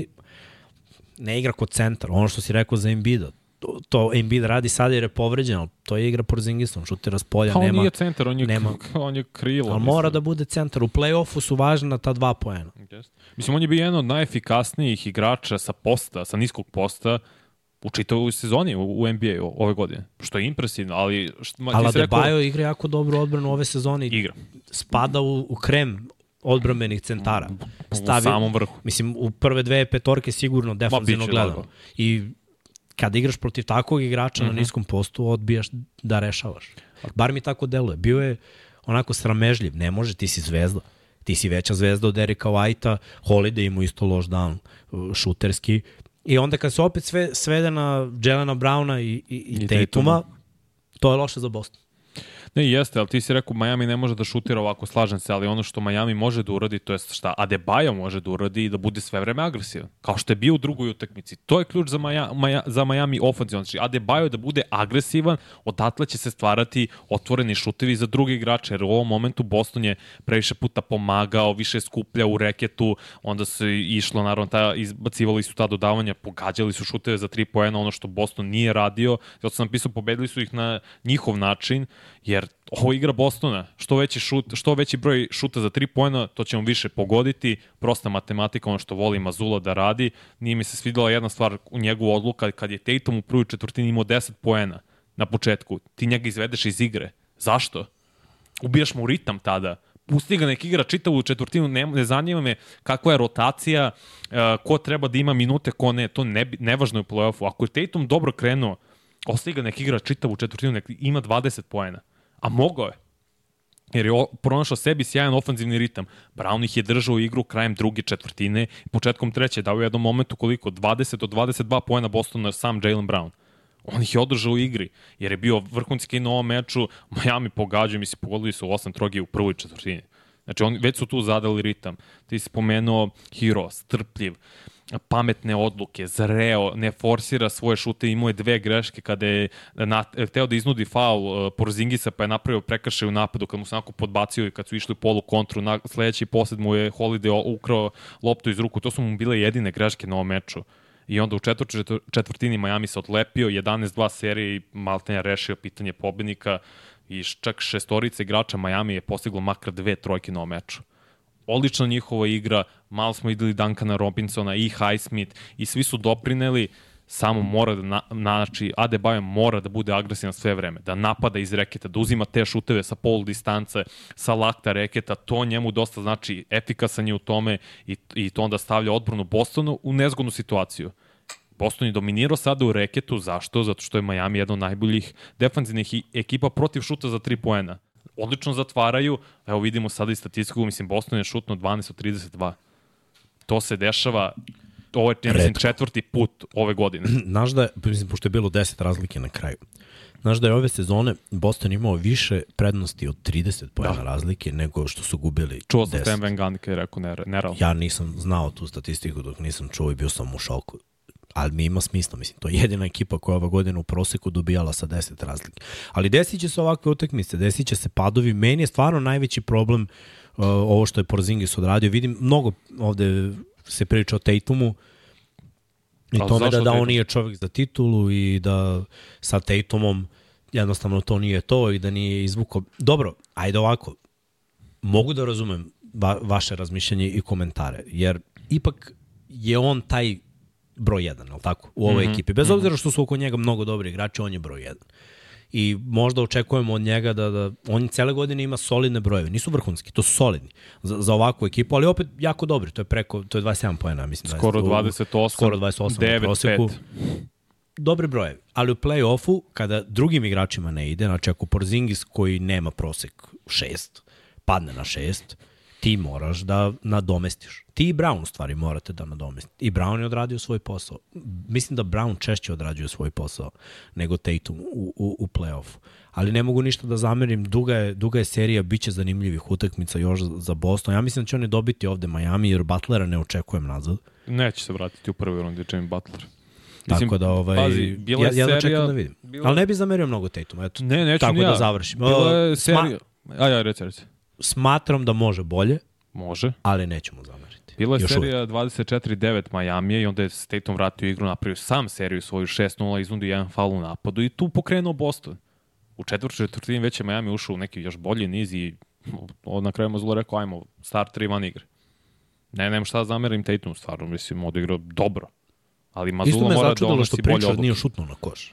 ne igra kod centra. Ono što si rekao za Embida. To, to Embiid radi sad jer je povređen, ali to je igra Porzingisom, šutira s polja, pa on nema... nije centar, on je, nema, on je krilo. Ali mislim. mora da bude centar. U play-offu su važna ta dva poena. Yes. Mislim, on je bio jedan od najefikasnijih igrača sa posta, sa niskog posta, u čitavoj sezoni u, u N B A ove godine. Što je impresivno, ali... Što, ali Adebayo rekao... igra jako dobru odbranu ove sezone. Igra. Spada u, u krem odbrambenih centara. Stavi, u samom vrhu. Mislim, u prve dve petorke sigurno defensivno gledamo. I kada igraš protiv takvog igrača mm-hmm. na niskom postu, odbijaš da rešavaš. Bar mi tako deluje. Bio je onako sramežljiv. Ne može, ti si zvezda. Ti si veća zvezda od Erika Whitea, Holiday ima isto loš dan, šuterski. I onda kad se opet sve svede na Jelena Browna i, i, i, I Tatuma, to je loše za Boston. Ne, jeste, ali ti si rekao Miami ne može da šutira ovako, slažem se, ali ono što Miami može da uradi, to je šta Adebayo može da uradi i da bude sve vreme agresivan. Kao što je bio u drugoj utakmici. To je ključ za, Maja, Maja, za Miami ofenzivno. Znači, Adebayo da bude agresivan, odatle će se stvarati otvoreni šutevi za druge igrače, jer u ovom momentu Boston je previše puta pomagao, više skuplja u reketu, onda se išlo, naravno, ta, izbacivali su ta dodavanja, pogađali su šuteve za tri poena, ono što Boston nije radio, zato sam napisao, pobedili su ih na njihov način, jer ovo igra Bostona, što veći, šut, što veći broj šuta za tri poena, to ćemo više pogoditi, prosta matematika, ono što voli Mazzulla da radi. Nije mi se svidjela jedna stvar u njegovu odluka, kad je Tatum u prvoj četvrtini imao deset poena na početku, ti njega izvedeš iz igre. Zašto? Ubijaš mu ritam tada. Pusti ga nek igra čitavu četvrtinu, ne, ne zanima me kakva je rotacija, uh, ko treba da ima minute, ko ne, to ne, nevažno je u play-offu. Ako je Tatum dobro krenuo, ostavi ga nek igra čitavu četvrtinu, nek ima dvadeset poena. A mogao je. Jer je pronašao sebi sjajan ofanzivni ritam. Brown ih je držao u igru krajem druge četvrtine, početkom treće, dao u jednom momentu koliko? dvadeset do dvadeset dva poena Bostona sam Jaylen Brown. On ih je održao u igri, jer je bio vrhunski na ovom meču, Miami pogađaju, mislim, pogodili su osam troge u prvoj četvrtini. Znači, oni već su tu zadali ritam. Ti si spomenuo Hero, strpljiv, pametne odluke, zreo, ne forsira svoje šute, imao je dve greške kada je na, hteo da iznudi faul uh, Porzingisa, pa je napravio prekršaj u napadu, kad mu se onako podbacio i kad su išli u polu kontru, na sledeći posled mu je Holiday ukrao loptu iz ruku. To su mu bile jedine greške na ovom meču. I onda u četvrti četvrtini Miami se otlepio, jedanaest dva serije i maltenja rešio pitanje pobednika i čak šestorica igrača Miami je postiglo makar dve trojke na ovom meču. Odlična njihova igra, malo smo videli Duncana Robinsona i Highsmith i svi su doprineli, samo mora da, na, znači, Adebayo mora da bude agresivan sve vreme, da napada iz reketa, da uzima te šuteve sa pol distance, sa lakta reketa, to njemu dosta znači, efikasan je u tome i, i to onda stavlja odbranu Bostonu u nezgodnu situaciju. Boston je dominirao sada u reketu, zašto? Zato što je Miami jedna od najboljih defanzivnih ekipa protiv šuta za tri poena. Odlično zatvaraju, evo vidimo sada i statistiku, mislim Boston je šutno dvanaest od trideset dva. To se dešava, ovo je ja mislim, četvrti put ove godine. Znaš da je, mislim, pošto je bilo deset razlike na kraju, znaš da je ove sezone Boston imao više prednosti od trideset poena razlike nego što su gubili Čuo sam Stan Van Gundy kada je rekao nerealno. Ja nisam znao tu statistiku dok nisam čuo i bio sam u šoku. Ali mi ima smisla, mislim, to je jedina ekipa koja ova godina u proseku dobijala sa deset razlike. Ali desit će se ovakve utakmice, desit će se padovi. Meni je stvarno najveći problem uh, ovo što je Porzingis odradio. Vidim, mnogo ovde se priča o Tatumu i ali tome da, da Tatum? on nije čovjek za titulu i da sa Tatumom jednostavno to nije to i da nije izvukao. Dobro, ajde ovako, mogu da razumem va, vaše razmišljanje i komentare, jer ipak je on taj broj jedan, ali tako, u ovoj mm-hmm. ekipi. Bez obzira što su oko njega mnogo dobri igrači, on je broj jedan. I možda očekujemo od njega da, da on cele godine ima solidne brojeve. Nisu vrhunski, to su solidni za, za ovakvu ekipu, ali opet jako dobri. To je preko, to je dvadeset sedam poena, mislim. Skoro dvadeset osam, skoro dvadeset osam devet, u proseku. pet. Dobri brojevi. Ali u play-offu, kada drugim igračima ne ide, znači ako Porzingis koji nema prosek šest, padne na šest, ti moraš da nadomestiš. Ti i Brown u stvari morate da nadomestite. I Brown je odradio svoj posao. Mislim da Brown češće odrađuje svoj posao nego Tatum u, u, u play-offu. Ali ne mogu ništa da zamerim. Duga je, duga je serija, bit će zanimljivih utakmica još za Boston. Ja mislim da će oni dobiti ovde Miami, jer Butlera ne očekujem nazad. Neće se vratiti u prvoj rundi Jimmy Butler. Mislim, tako da, ovaj, pazi, ja, ja da serija, čekam da vidim. bila... Ali ne bi zamerio mnogo Tatuma. Eto, ne, neću tako ni ja. da završim. Bila je serija... Sma... Aj, aj, reci, reci. Smatram da može bolje. Može. Ali nećemo zameriti. Bila je još serija dvadeset četiri devet Miami i onda je Tatum vratio igru, napravio sam seriju svoju šest nula, iznudio jedan faul u napadu i tu pokrenuo Boston. U četvrtoj četvrtini već je Miami ušao u neki još bolji niz i na kraju mu zlo rekao, ajmo, start tri van igre. Ne, nema šta zamerim Tatum, stvarno, mislim, odigrao dobro. Ali Mazzulla mora da donosi bolje odluke. Isto me nije šutnuo na koš.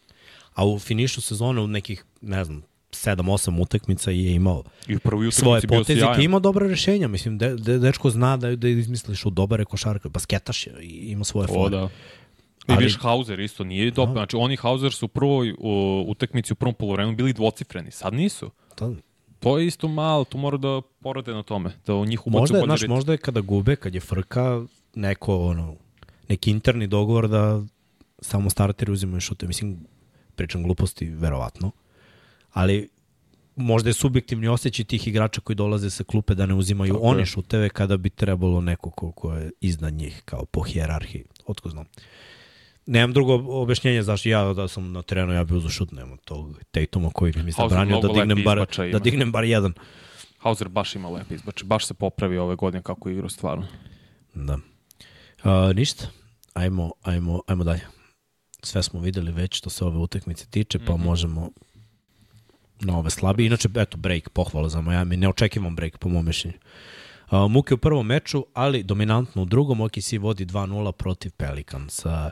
A u finišu sezone u nekih, ne znam, sedam osam utakmica je imao I prvi svoje poteze i ima dobra rešenja. Mislim, de, de, dečko zna da, da izmisliš u dobare košarke. Basketaš je i ima svoje fore. Da. I ali... viš Hauser isto nije dobro. Znači, oni Hauser su u prvoj u, utakmici u prvom poluvremenu bili dvocifreni. Sad nisu. To, to je isto malo. Tu mora da porade na tome. Da u njih ubacu možda, bolje naš, ritmu. možda je kada gube, kad je frka, neko, ono, neki interni dogovor da samo starteri uzimaju šute. Mislim, pričam gluposti, verovatno. Ali možda je subjektivni osjećaj tih igrača koji dolaze sa klupe da ne uzimaju tako oni je. šuteve kada bi trebalo neko ko, ko je iznad njih, kao po hijerarhiji. Otko znam. Nemam drugo objašnjenje zašto ja da sam na terenu, ja bi uzeo šut, nemam tog Tatuma koji mi se branio da dignem, bar, da dignem bar jedan. Hauser baš ima lepi izbač, baš se popravi ove godine kako igra stvarno. Da. Uh, ništa, ajmo, ajmo, ajmo dalje. Sve smo videli već što se ove utakmice tiče, pa mm-hmm. možemo na ove slabi. Inače, eto, break, pohvala za Miami. Ne očekivam break, po mom mišljenju. Uh, Muke u prvom meču, ali dominantno u drugom. O K C vodi dva nula protiv Pelicansa.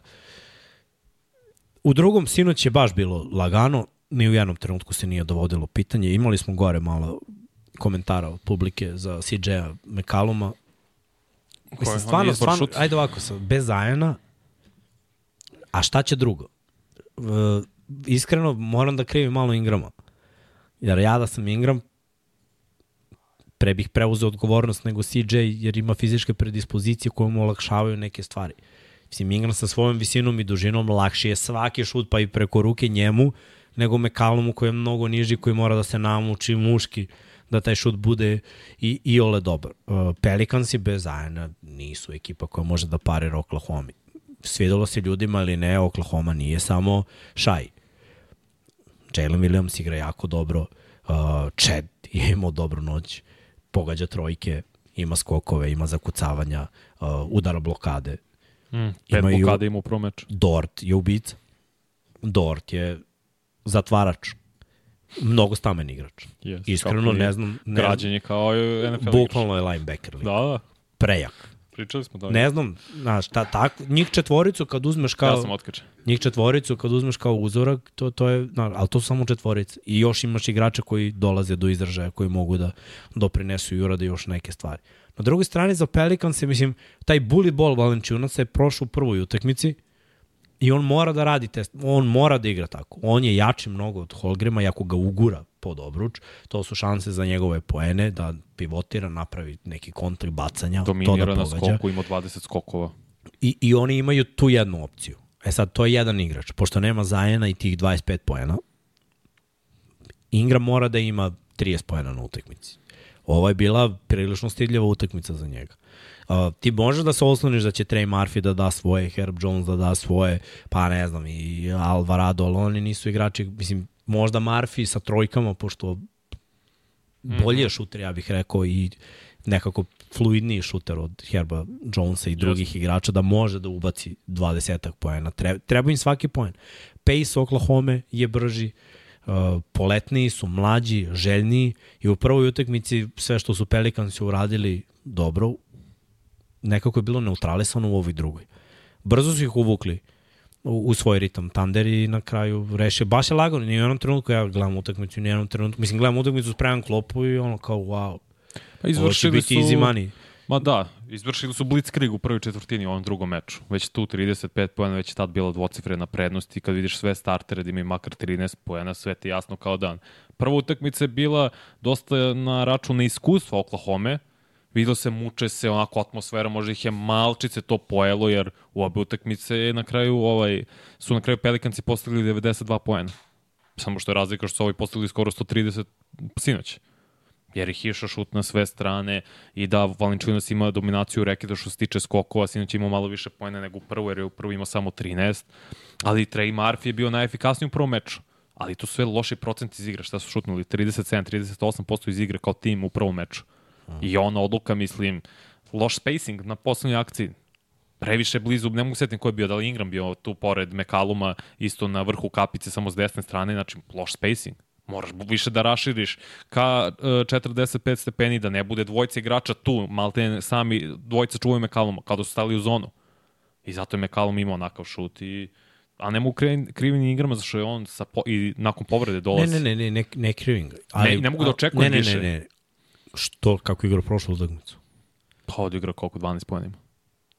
U drugom sinoć je baš bilo lagano. Ni u jednom trenutku se nije dovodilo pitanje. Imali smo gore malo komentara od publike za C J-a McCalluma. Mislim, stvarno, stvarno, ajde ovako, bez Zajana, a šta će drugo? Uh, iskreno, moram da krivim malo Ingrama. Jer ja da sam Ingram, pre bih preuzeo odgovornost nego C J, jer ima fizičke predispozicije koje mu olakšavaju neke stvari. Mislim, Ingram sa svojom visinom i dužinom lakše je svaki šut pa i preko ruke njemu, nego McCallumu koji je mnogo niži, koji mora da se namuči muški da taj šut bude i, i ole dobar. Uh, Pelicansi bez Zajana nisu ekipa koja može da parira Oklahoma. Svidelo se ljudima ili ne, Oklahoma nije samo Shai. Jalen Williams igra jako dobro, uh, Chad je imao dobru noć, pogađa trojke, ima skokove, ima zakucavanja, uh, udara blokade. Mm, pet Imaju, blokade ima u prvom meču. Dort je ubica. Dort je zatvarač. Mnogo stamen igrač. Yes, Iskreno ne znam. Ne, građenje kao N F L igrač. Bukvalno je linebacker. Da, da. Prejak. Pričali smo da. Ne znam, znaš, ta, tak, njih četvoricu kad uzmeš kao... Ja sam otkačen. Njih četvoricu kad uzmeš kao uzorak, to, to je, na, ali to su samo četvorice. I još imaš igrača koji dolaze do izražaja, koji mogu da doprinesu i urade još neke stvari. Na drugoj strani za Pelicans je, mislim, taj bully ball Valanciunac je prošao u prvoj utakmici i on mora da radi test, on mora da igra tako. On je jači mnogo od Holmgrena i ako ga ugura pod obruč, to su šanse za njegove poene, da pivotira, napravi neki kontakt bacanja, dominira to da na pogađa. skoku, ima dvadeset skokova. I, I oni imaju tu jednu opciju. E sad, to je jedan igrač. Pošto nema Zajana i tih dvadeset pet poena, Ingram mora da ima trideset poena na utakmici. Ovo je bila prilično stidljiva utakmica za njega. Uh, ti možeš da se osloniš da će Trey Murphy da da svoje, Herb Jones da da svoje, pa ne znam, i Alvarado, ali oni nisu igrači, mislim, možda Murphy sa trojkama, pošto bolji je šuter, ja bih rekao, i nekako fluidniji šuter od Herba Jonesa i drugih yes. igrača, da može da ubaci dvadesetak poena. Treba, treba im svaki poen. Pace Oklahoma je brži, uh, poletniji su, mlađi, željniji i u prvoj utakmici sve što su Pelicansi uradili dobro, nekako je bilo neutralisano u ovoj drugoj. Brzo su ih uvukli u, u svoj ritam Thunder i na kraju rešio. Baš je lagano, ni u jednom trenutku ja gledam utakmicu, ni u jednom trenutku. Mislim, gledam utakmicu, spremam klopu i ono kao, wow, pa ovo će biti su... easy money. Ma da, izvršili su blitzkrieg u prvoj četvrtini u ovom drugom meču. Već tu trideset pet poena, već je tad bila dvocifrena prednost i kad vidiš sve startere da imaju makar trinaest poena, sve ti jasno kao dan. Prva utakmica je bila dosta na račun neiskustva Oklahoma. Videlo se, muče se, onako atmosfera, možda ih je malčice to pojelo, jer u obe utakmice je na kraju, ovaj, su na kraju Pelicansi postigli devedeset dva poena. Samo što je razlika što su ovaj postigli skoro sto trideset sinoć. Jer ih išao šut na sve strane i da Valanciunas ima dominaciju reketa što se tiče skokova, sinoć imao malo više poena nego u prvu, jer je u prvu imao samo trinaest, ali Trey Murphy je bio najefikasniji u prvom meču. Ali to su sve loši procenti iz igre, šta su šutnuli, trideset sedam trideset osam posto iz igre kao tim u prvom meču. I ona odluka, mislim, loš spacing na poslednjoj akciji. Previše blizu, ne mogu setim ko je bio, da li Ingram bio tu pored McCalluma, isto na vrhu kapice, samo s desne strane, znači loš spacing. Moraš više da raširiš ka četrdeset pet stepeni, da ne bude dvojica igrača tu, malte sami dvojica čuvaju McCalluma, kao da su stali u zonu. I zato je McCallum imao onakav šut i... A ne mogu krivini Ingrama, zašto je on sa po... i nakon povrede dolazi. Ne, ne, ne, ne, ne krivim ga. Ne, ne mogu da očekujem ne, više. Ne, ne, ne, što, kako igra prošlu utakmicu? Pa odigra koliko, dvanaest poena ima.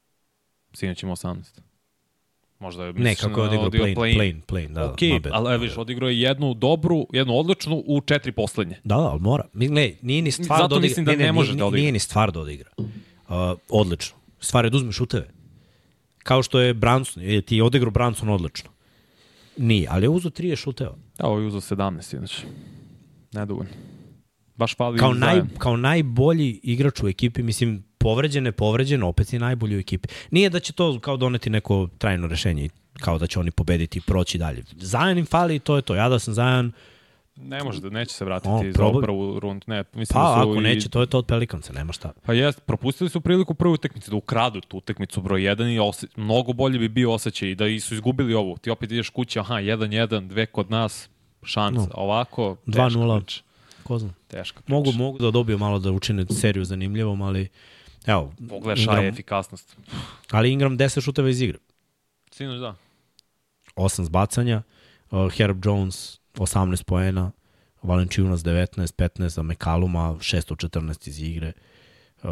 Sinoć ima osamnaest. Možda je... Ne, kako je odigrao plain, plain, plain, plain, da. Ok, ali viš, odigrao je jednu dobru, jednu odličnu u četiri poslednje. Da, da, ali mora. Ne, nije ni stvar zato da odigra. mislim da ne, ne, ne može nije, da odigra. Nije ni stvar da odigra. Uh, odlično. Stvar je da uzme šuteve. Kao što je Branson, je ti odigrao Branson odlično. Nije, ali je uzo trideset šuteva. Da, ovo je uzo sedamnaest, inače. Nedovoljno. Baš fali kao, naj, kao najbolji igrač u ekipi, mislim, povređen je povređen, opet je najbolji u ekipi. Nije da će to kao doneti neko trajno rešenje, kao da će oni pobediti i proći dalje. Zajan im fali i to je to. Ja da sam Zajan... Ne može da, neće se vratiti o, za probaj... prvu rundu. Ne, mislim pa da su ako i... neće, to je to od Pelicansa, nema šta. Pa jest, propustili su priliku prvu utakmicu, da ukradu tu utakmicu broj jedan i ose... mnogo bolje bi bio osjećaj i da su izgubili ovu. Ti opet ideš kući, aha, jedan jedan, dve kod nas, šansa. No. Ovako, dva nula. Ko znam. Teška priča. Mogu, mogu da dobiju malo da učine seriju zanimljivom, ali evo. Pogledaš Ingram, je efikasnost. Ali Ingram deset šuteva iz igre. Sinoć da. osam zbacanja, uh, Herb Jones osamnaest poena, Valanciunas devetnaest, petnaest za McCalluma, šest od četrnaest iz igre. Uh,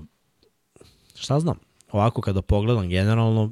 šta znam? Ovako kada pogledam generalno,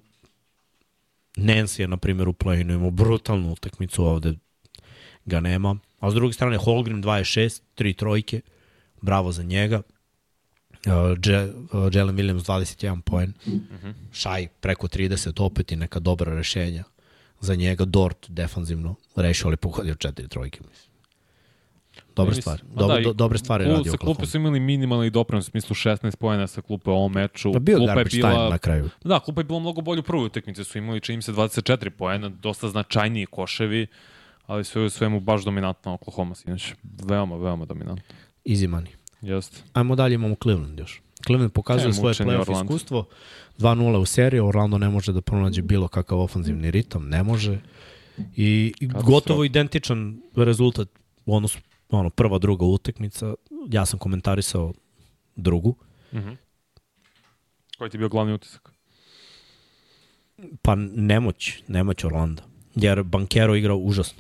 Nance je na primjer u play-inu imao brutalnu utakmicu, ovde ga nema. A s druge strane, Holmgren dvadeset šest, tri trojke, bravo za njega. Jalen Williams dvadeset jedan poen, uh-huh. Shai preko trideset, opet i neka dobra rešenja za njega, Dort defanzivno rešio, ali pogodio četiri trojke, mislim. Dobre stvari. Dobre, da, do, dobre stvari radio Oklahoma. Sa klupe su imali minimalni doprinos u smislu šesnaest poena sa klupe u ovom meču. Da bio klupa garbage je bila, time na kraju. Da, klupa je bila mnogo bolje u prvoj utakmici. Su imali, čini se, dvadeset četiri poena, dosta značajniji koševi, ali sve u svemu baš dominantna Oklahoma. Inače, veoma, veoma dominantna. Easy money. Jeste. Ajmo dalje, imamo Cleveland još. Cleveland pokazuje Kaj, svoje play-off Orlando. Iskustvo. dva nula u seriji, Orlando ne može da pronađe bilo kakav ofanzivni ritam, ne može. I, i gotovo identičan rezultat u odnosu ono, prva, druga utakmica. Ja sam komentarisao drugu. Mm-hmm. Koji ti je bio glavni utisak? Pa nemoć, nemoć Orlanda. Jer Banchero igrao užasno.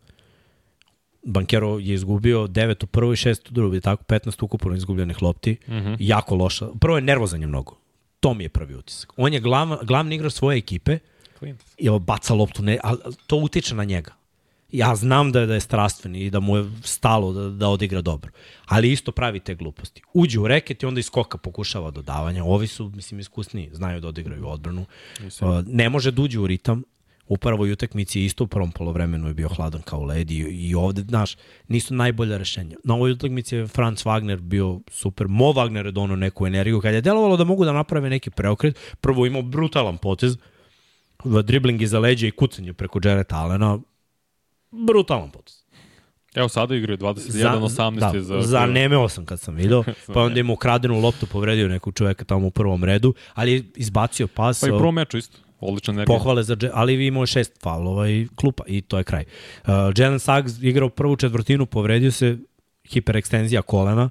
Banchero je izgubio devet u prvoj, šest u drugoj, tako petnaest ukupno izgubljenih lopti. Mm-hmm. Jako loša. Prvo je nervozan je mnogo. To mi je prvi utisak. On je glav, glavni igrač svoje ekipe i baca loptu, ne, ali to utiče na njega. Ja znam da je, da je strastven i da mu je stalo da, da odigra dobro. Ali isto pravi te gluposti. Uđe u reket i onda iz skoka pokušava dodavanja. Ovi su, mislim, iskusniji. Znaju da odigraju odbranu. Uh, ne može da uđe u ritam. U prvoj utakmici isto u prvom polovremenu je bio hladan kao led i, i ovde, znaš, nisu najbolja rešenja. Na ovoj utakmici je Franz Wagner bio super. Mo Wagner je donao neku energiju. Kad je delovalo da mogu da naprave neki preokret, prvo imao brutalan potez, dribling iza leđa i kucanje preko Jarretta Allena. Brutalan potez. Evo sada igraju dvadeset jedan osamnaest. Da, za... zanemeo sam kad sam vidio, pa onda ima ukradenu loptu, povredio nekog čoveka tamo u prvom redu, ali je izbacio pas. Pa i prvom meču isto. Odličan energija. Pohvale za, ali imao je šest faulova i klupa i to je kraj. Uh, Jalen Suggs igrao prvu četvrtinu, povredio se, hiperekstenzija kolena.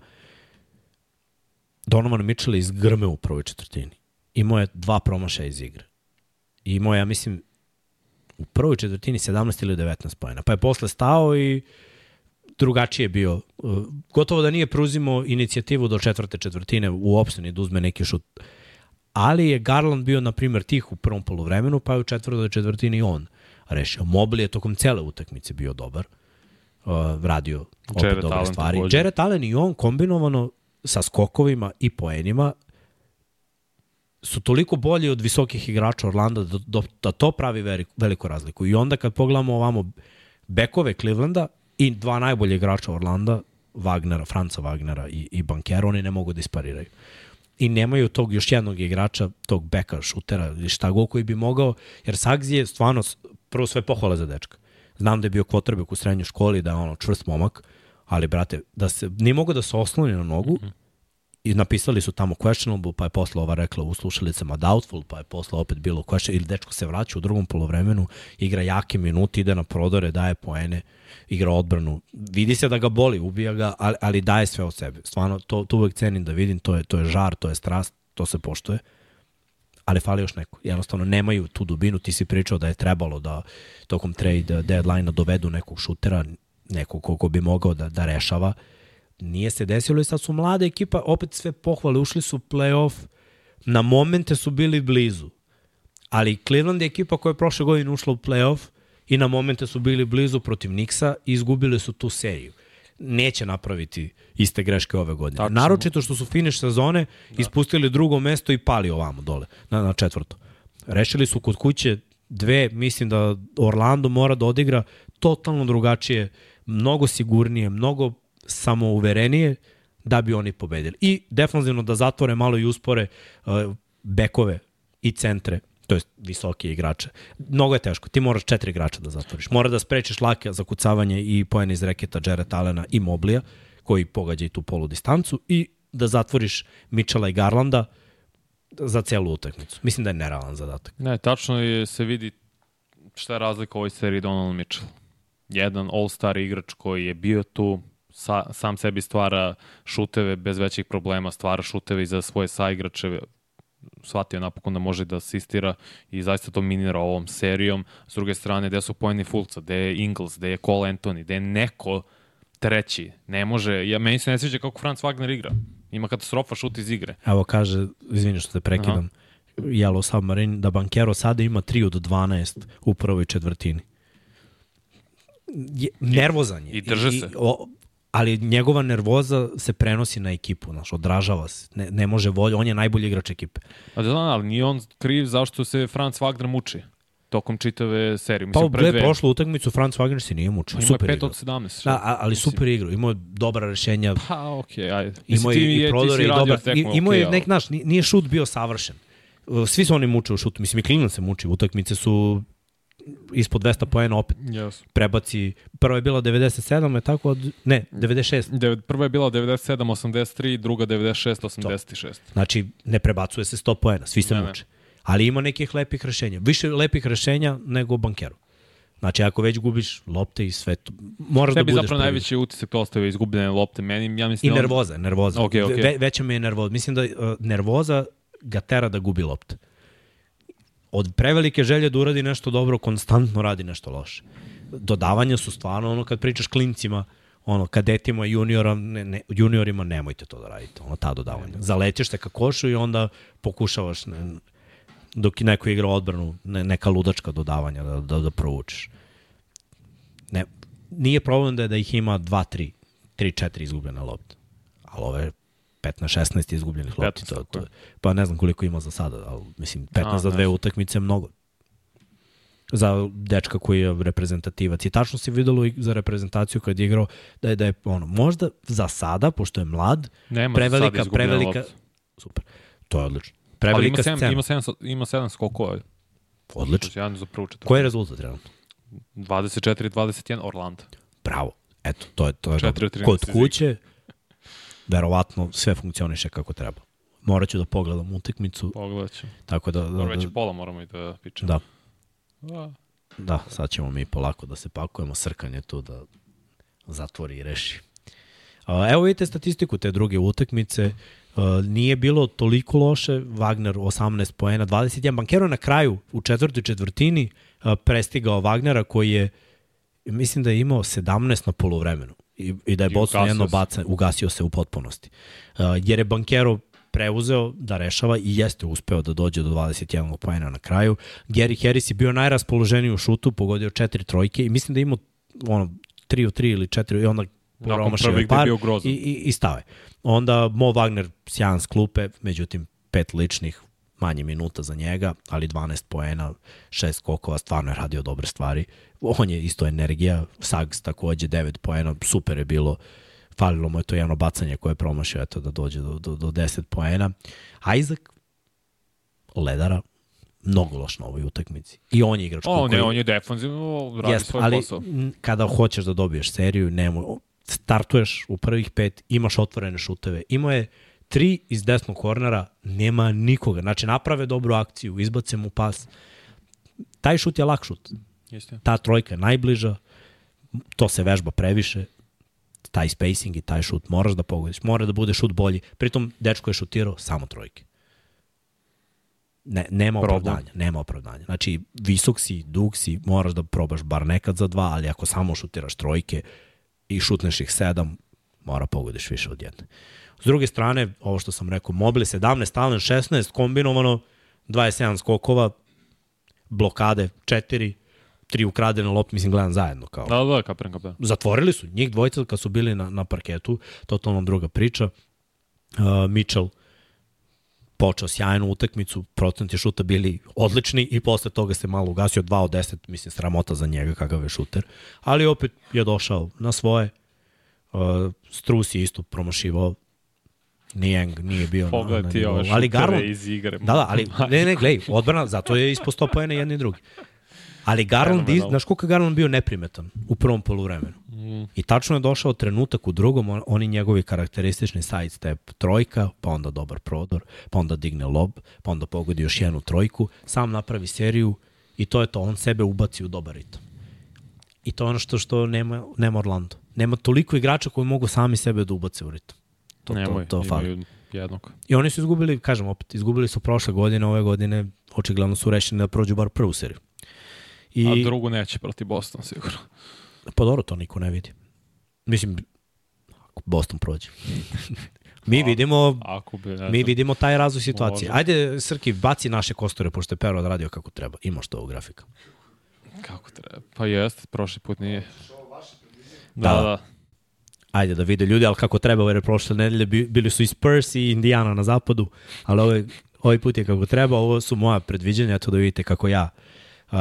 Donovan Mitchell izgrmeo u prvoj četvrtini. Imao je dva promašaja iz igre. I imao je, ja mislim, u prvoj četvrtini sedamnaest ili devetnaest poena. Pa je posle stao i drugačije bio. Uh, gotovo da nije preuzimao inicijativu do četvrte četvrtine uopšte ni da uzme neki šut. Ali je Garland bio, na primjer, tih u prvom poluvremenu, pa je u četvrtoj četvrtini on rešio. Mobley je tokom cele utakmice bio dobar. Uh, radio opet Jarrett dobre Allen stvari. Također. Jarrett Allen i on kombinovano sa skokovima i poenima su toliko bolji od visokih igrača Orlanda da, da, da to pravi veliku, veliku razliku. I onda kad pogledamo ovamo bekove Clevelanda i dva najbolje igrača Orlanda, Wagnera, Franca Wagnera i, i Banchero, oni ne mogu da ispariraju. I nemaju tog još jednog igrača, tog beka, šutera ili šta go koji bi mogao, jer Suggs je stvarno prvo sve pohvale za dečka. Znam da je bio quarterback u srednjoj školi, da je ono čvrst momak, ali brate, da se nije mogao da se osloni na nogu, mm-hmm. i napisali su tamo questionable, pa je posle ova rekla u slušalicama doubtful, pa je posle opet bilo question, ili dečko se vraća u drugom polovremenu, igra jake minuti, ide na prodore, daje poene, igra odbranu. Vidi se da ga boli, ubija ga, ali, ali daje sve od sebe. Stvarno, to, to uvek cenim da vidim, to je, to je žar, to je strast, to se poštuje. Ali fali još neko. Jednostavno, nemaju tu dubinu. Ti si pričao da je trebalo da tokom trade deadline-a dovedu nekog šutera, nekog koliko bi mogao da, da rešava. Nije se desilo i sad su mlada ekipa, opet sve pohvale, ušli su u play-off, na momente su bili blizu. Ali Cleveland je ekipa koja je prošle godine ušla u play-off i na momente su bili blizu protiv Knicksa i izgubili su tu seriju. Neće napraviti iste greške ove godine. Tačno. Naročito što su finiš sezone, da. Ispustili drugo mesto i pali ovamo dole, na, na četvrto. Rešili su kod kuće dve, mislim da Orlando mora da odigra totalno drugačije, mnogo sigurnije, mnogo samouverenije da bi oni pobedili. I defanzivno da zatvore malo i uspore uh, bekove i centre, to jest visoke igrače. Mnogo je teško. Ti moraš četiri igrača da zatvoriš. Mora da sprečiš lake za kucavanje i poene iz reketa Jarretta Allena i Moblija, koji pogađa i tu polu distancu, i da zatvoriš Mitchella i Garlanda za celu utakmicu. Mislim da je nerealan zadatak. Ne, tačno je, se vidi šta je razlika u ovoj seriji Donovan Mitchell. Jedan all-star igrač koji je bio tu, sa, sam sebi stvara šuteve bez većih problema, stvara šuteve i za svoje saigrače, shvatio napokon da može da asistira i zaista to minira ovom serijom. S druge strane, gde su poeni Fulca, gde je Ingles, gde je Cole Anthony, gde je neko treći. Ne može, ja, meni se ne sviđa kako Franz Wagner igra. Ima katastrofa šut iz igre. Evo kaže, izvini što te prekidam, aha, Yellow Submarine, da Banchero sada ima tri od dvanaest u prvoj četvrtini. Je, nervozan je. I drže se. I, o, ali njegova nervoza se prenosi na ekipu, znaš, odražava se, ne, ne može volje, on je najbolji igrač ekipe. A da znam, ali nije on kriv zašto se Franz Wagner muči tokom čitave serije. Pa Mislim, u gle, prošlu utakmicu Franz Wagner se nije mučio, ima super pet igrao. od sedamnaest. Da, a- ali super igrao, imao je dobra rešenja, Pa, okej, okay, ajde. imao je i, i prodore i dobar, i, imao je okay, nek, znaš, nije šut bio savršen. Svi su oni muče u šutu, mislim i Cleveland se muči, utakmice su ispod dvesta poena opet yes. prebaci, prva je bila devedeset sedam, je tako, od, ne, devedeset šest. De, prva je bila devedeset sedam osamdeset tri, druga devedeset šest osamdeset šest. Znači, ne prebacuje se sto poena, svi se ne, muče. Ali ima nekih lepih rešenja. Više lepih rešenja nego bankeru. Znači, ako već gubiš lopte i sve to, moraš Tebi da budeš zapravo prvi. najveći utisak to ostavio izgubljene lopte. Meni, ja mislim I on... nervoza, nervoza. Okay, okay. Ve, veća mi je nervoza. Mislim da uh, nervoza ga tera da gubi lopte. Od prevelike želje da uradi nešto dobro, konstantno radi nešto loše. Dodavanja su stvarno, ono kad pričaš klincima, ono, kadetima, juniora, ne, ne, juniorima, nemojte to da radite, ono, ta dodavanja. Zaletiš se ka košu i onda pokušavaš, ne, dok neko igra odbranu, ne, neka ludačka dodavanja da, da, da provučeš. Ne, nije problem da, je da ih ima dva tri, tri četiri izgubljene lopte. Ali ove petnaest šesnaest izgubljenih lopti, to, to, pa ne znam koliko ima za sada, ali mislim petnaest za dve utakmice je mnogo. Za dečka koji je reprezentativac. I tačno se videlo i za reprezentaciju kad je igrao da je, da je ono, možda za sada, pošto je mlad, Nema prevelika, prevelika, loptu. super, to je odlično. Prevelika ali ima scena. Ima sedam, ima sedam skokova. Odlično. Za koji je rezultat trenutno? dvadeset četiri dvadeset jedan Orlando. Bravo. Eto, to je, to je dobro. Kod kuće, verovatno sve funkcioniše kako treba. Morat ću da pogledam utakmicu. Pogledat ću. Tako da, da, da, već pola moramo i da pičemo. Da. A. Da, sad ćemo mi polako da se pakujemo, Srkanje tu da zatvori i reši. Evo vidite statistiku te druge utakmice. Nije bilo toliko loše, Wagner osamnaest poena, dvadeset jedan. Bankero na kraju u četvrtoj četvrtini prestigao Wagnera koji je, mislim da je imao sedamnaest na poluvremenu i, i da je Boston jedno bacanje, ugasio se u potpunosti. Jer je Bankero preuzeo da rešava i jeste uspeo da dođe do dvadeset jedan poena na kraju. Gary Harris je bio najraspoloženiji u šutu, pogodio četiri trojke i mislim da je imao ono, tri od tri ili četiri i onda promašio par i, i, i stave. Onda Mo Wagner sjajan s klupe, međutim pet ličnih, manje minuta za njega, ali dvanaest poena, šest skokova, stvarno je radio dobre stvari. On je isto energija, Sags takođe devet poena, super je bilo. Falilo mu je to jedno bacanje koje je promašio eto, da dođe do, do, do deset poena. Isaac Ledara, mnogo loš na ovoj utakmici. I on je igrač. O, ne, on je defanzivno, radi jest, svoj ali posao. Kada hoćeš da dobiješ seriju, nemoj, startuješ u prvih pet, imaš otvorene šuteve. Imao je tri iz desnog kornera, nema nikoga. Znači, naprave dobru akciju, izbace mu pas. Taj šut je lak šut. Jeste. Ta trojka je najbliža, to se vežba previše, taj spacing i taj šut moraš da pogodiš, mora da bude šut bolji. Pritom, dečko je šutirao samo trojke. Ne, nema Problem. opravdanja, nema opravdanja. Znači, visok si, dug si, moraš da probaš bar nekad za dva, ali ako samo šutiraš trojke i šutneš ih sedam, mora pogodiš više od jedne. S druge strane, ovo što sam rekao, Mobley sedamnaest, Allen šesnaest, kombinovano, dvadeset sedam skokova, blokade četiri, tri ukradene lopte, mislim, gledam zajedno. Kao. Da, da, kapiram, kapiram. Zatvorili su, njih dvojica kad su bili na, na parketu, totalno druga priča. Uh, Mitchell počeo sjajnu utakmicu, procenti šuta bili odlični i posle toga se malo ugasio dva od deset, mislim, sramota za njega kakav je šuter, ali opet je došao na svoje. Uh, Strus je isto promašivao, Niang nije bio Pogledaj na, na ti ove ali Garland, iz igre. Da, da, ali ne, ne, glej, odbrana, zato je ispod sto poena jedni i drugi. Ali Garland, znaš koliko je Garland bio neprimetan u prvom poluvremenu. Mm. I tačno je došao trenutak u drugom, oni njegovi karakteristični sidestep, trojka, pa onda dobar prodor, pa onda digne lob, pa onda pogodi još jednu trojku, sam napravi seriju i to je to, on sebe ubaci u dobar ritam. I to je ono što, što nema, nema Orlando. Nema toliko igrača koji mogu sami sebe da ubace u ritam. To, Nemoj, to, to fali. Jednog. I oni su izgubili, kažem opet, izgubili su prošle godine, ove godine očigledno su rešeni da prođu bar prvu seriju. I, a drugu neće protiv Boston, sigurno. Pa dobro, to niko ne vidi. Mislim, ako Boston prođe. mi a, vidimo ako bi, mi vidimo taj razvoj situacije. Može. Ajde, Srki, baci naše kostore, pošto je Pero odradio kako treba. Imaš to u grafika. Kako treba? Pa jest, prošli put nije. Da, da. ajde da vide ljudi, ali kako treba, jer prošle nedelje bili su i Spurs i Indiana na zapadu, ali ovaj, ovaj put je kako treba, ovo su moja predviđanja, to da vidite kako ja uh,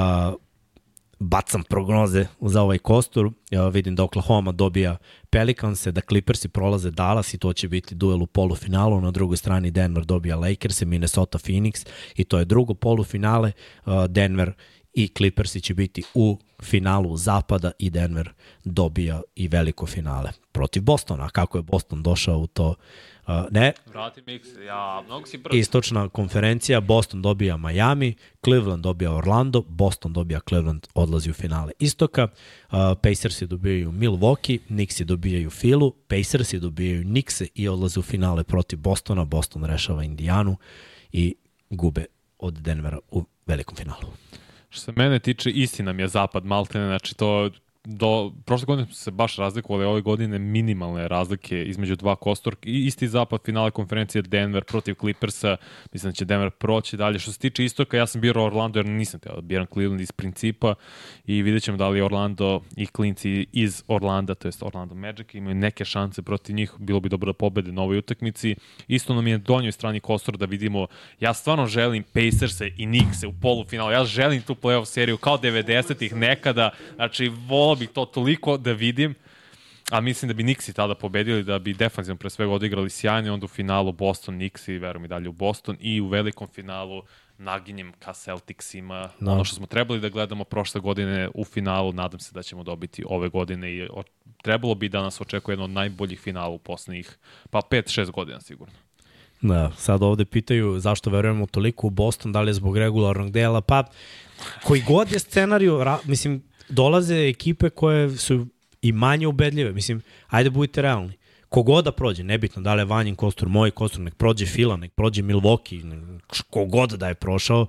bacam prognoze za ovaj kostur. Ja vidim da Oklahoma dobija Pelicanse, da Clippersi prolaze Dallas i to će biti duel u polufinalu. Na drugoj strani Denver dobija Lakerse, Minnesota Phoenix i to je drugo polufinale. Denver i Clippersi će biti u finalu zapada i Denver dobija i veliko finale protiv Bostona. A kako je Boston došao u to? Uh, ne. Vrati mix, ja, mnogo si brzo. Istočna konferencija, Boston dobija Miami, Cleveland dobija Orlando, Boston dobija Cleveland, odlazi u finale istoka, uh, Pacersi dobijaju Milwaukee, Knicksi dobijaju Philu, Pacersi dobijaju Knickse i odlaze u finale protiv Bostona, Boston rešava Indijanu i gube od Denvera u velikom finalu. Što se mene tiče, istina mi je zapad maltene, znači to do prošle godine su se baš razlikovali, ove godine minimalne razlike između dva kostorka i isti zapad finale konferencije Denver protiv Clippersa, mislim da će Denver proći dalje. Što se tiče istoka, ja sam birao Orlando jer nisam teo da biram Cleveland iz principa i vidjet ćemo da li Orlando i klinci iz Orlanda, to jest Orlando Magic, imaju neke šanse protiv njih, bilo bi dobro da pobede na ovoj utakmici. Isto nam je donjoj strani kostor da vidimo, ja stvarno želim Pacerse i Knickse u polufinalu, ja želim tu playoff seriju kao devedesetih nekada, znači vol bih to toliko da vidim, a mislim da bi Knicksi tada pobedili, da bi defanzivno pre svega odigrali sjajno, onda u finalu Boston, Knicksi, verujem i dalje u Boston, i u velikom finalu naginjem ka Celticsima, no. Ono što smo trebali da gledamo prošle godine u finalu, nadam se da ćemo dobiti ove godine i trebalo bi da nas očekuje jedno od najboljih finala u poslednjih, pa pet šest godina sigurno. Da, sad ovde pitaju zašto verujemo toliko u Boston, da li je zbog regularnog dela, pa koji god je scenariju, mislim, dolaze ekipe koje su i manje ubedljive. Mislim, ajde budite realni. Kogod da prođe, nebitno da li je Vanjin kostur, moj kostur, nek prođe Fila, nek prođe Milwaukee, kogod da je prošao,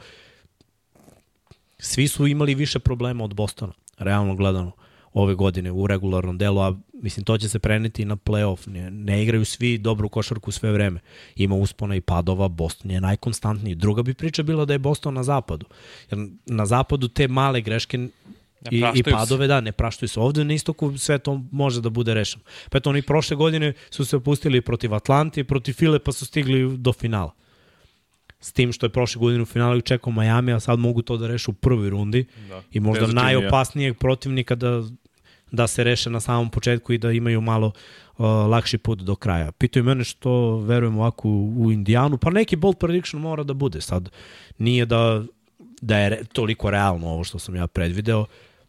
svi su imali više problema od Bostona, realno gledano, ove godine u regularnom delu, a mislim, to će se preneti na play-off. Ne, ne igraju svi dobru košarku sve vreme. Ima uspona i padova, Boston je najkonstantniji. Druga bi priča bila da je Boston na zapadu. Jer na zapadu te male greške I, i padove, se. da, ne praštaju se. Ovde na istoku sve to može da bude rešeno. Pa eto, oni prošle godine su se opustili protiv Atlante i protiv File, pa su stigli do finala. S tim što je prošle godine u finalu čekao Miami, a sad mogu to da reše u prvoj rundi. Da. I možda najopasnijeg protivnika da, da se reše na samom početku i da imaju malo uh, lakši put do kraja. Pitaju mene što verujem ovako u, u Indijanu, pa neki bold prediction mora da bude. Sad nije da, da je re, toliko realno ovo što sam ja predvideo,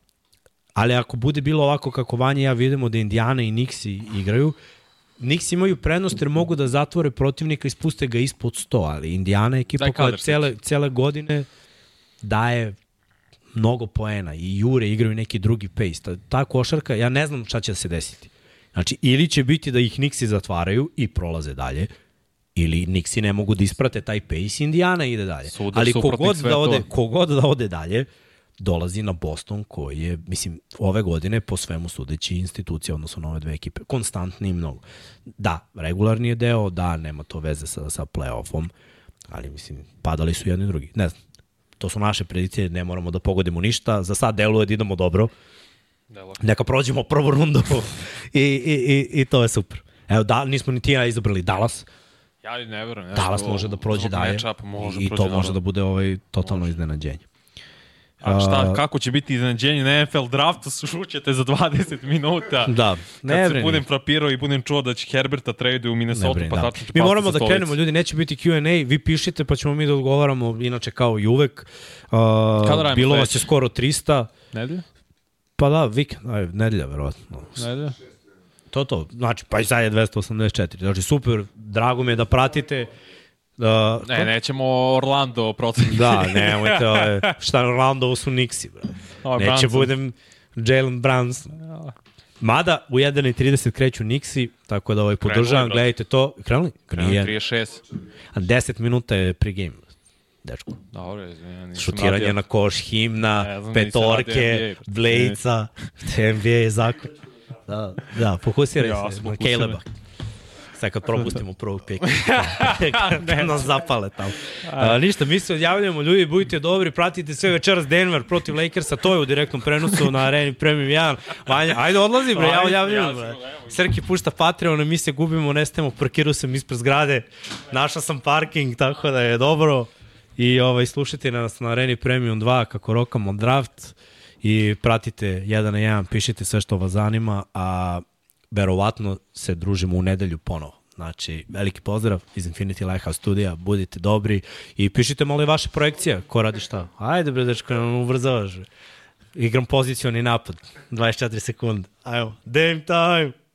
ali ako bude bilo ovako kako Vanja ja vidimo da Indijana i Knicksi igraju, Knicks imaju prednost jer mogu da zatvore protivnika i spuste ga ispod sto, ali Indijana je ekipa koja cele, cele godine daje mnogo poena i jure, igraju neki drugi pace. Ta, ta košarka, ja ne znam šta će da se desiti. Znači, ili će biti da ih Knicksi zatvaraju i prolaze dalje, ili Knicksi ne mogu da isprate taj pace, Indijana ide dalje. Suda ali kogod da, ode, kogod da ode dalje, dolazi na Boston koji je, mislim, ove godine po svemu sudeći institucija, odnosno na ove dve ekipe, konstantni i mnogo. Da, regularni je deo, da, nema to veze sa, sa play-offom, ali, mislim, padali su jedni i drugi. Ne znam, to su naše predikcije, ne moramo da pogodimo ništa, za sad deluje da idemo dobro, neka prođemo prvu rundu i, i, i, i to je super. Evo, da, nismo ni ti ja izabrali Dallas. Ja ne verujem. Dallas može da prođe dalje i to može da bude ovaj totalno može. iznenađenje. A šta, kako će biti iznenađenje na N F L draftu, šućete za dvadeset minuta. Da, ne Kad se budem frapirao i budem čuo da će Herberta trade u Minnesota, pa da. Mi moramo da krenemo, ljudi, neće biti Q and A, vi pišite pa ćemo mi da odgovaramo, inače kao i uvek. Uh, bilo vas je skoro trista. Nedelja? Pa da, vikend, aj, nedelja, verovatno. Nedelja? To to, znači, pa i sad je dvesta osamdeset četiri. Znači, super, drago mi je da pratite. Da, ne, to? nećemo Orlando proceniti. Da, nemojte, ove, šta Orlando su Knicksi, bro. O, Neće Branson. budem Jalen Brunson. Mada, u jedan i trideset kreću Knicksi, tako da ovaj podržavam, gledajte to. Krenuli? Krenuli, trideset šest. A deset minuta je pregame, dečko. Dobro, izvinjam. Šutiranje radio. na koš, himna, ne, petorke, blejca, N B A je zakon. Da, da, fokusiraj ja, se na Caleba. Sad kad propustimo prvog pika, kad nas zapale tamo. A, ništa, mi se odjavljamo, ljudi, budite dobri, pratite sve večeras Denver protiv Lakersa, to je u direktnom prenosu na Areni Premium jedan. Vanja, ajde odlazi, bre, ja odjavljam, bre. Srki pušta Patreon, mi se gubimo, nestajemo, parkirao sam ispred zgrade, našao sam parking, tako da je dobro. I ovaj, slušajte nas na Areni Premium dva kako rokamo draft i pratite jedan na jedan, pišite sve što vas zanima, a verovatno se družimo u nedelju ponovo. Znači, veliki pozdrav iz Infinity Lighthouse studija, budite dobri i pišite malo i vaše projekcije, ko radi šta. Ajde bre, dečko, nam ubrzavaš. Igram pozicioni napad, dvadeset četiri sekunde. Ajmo, game time!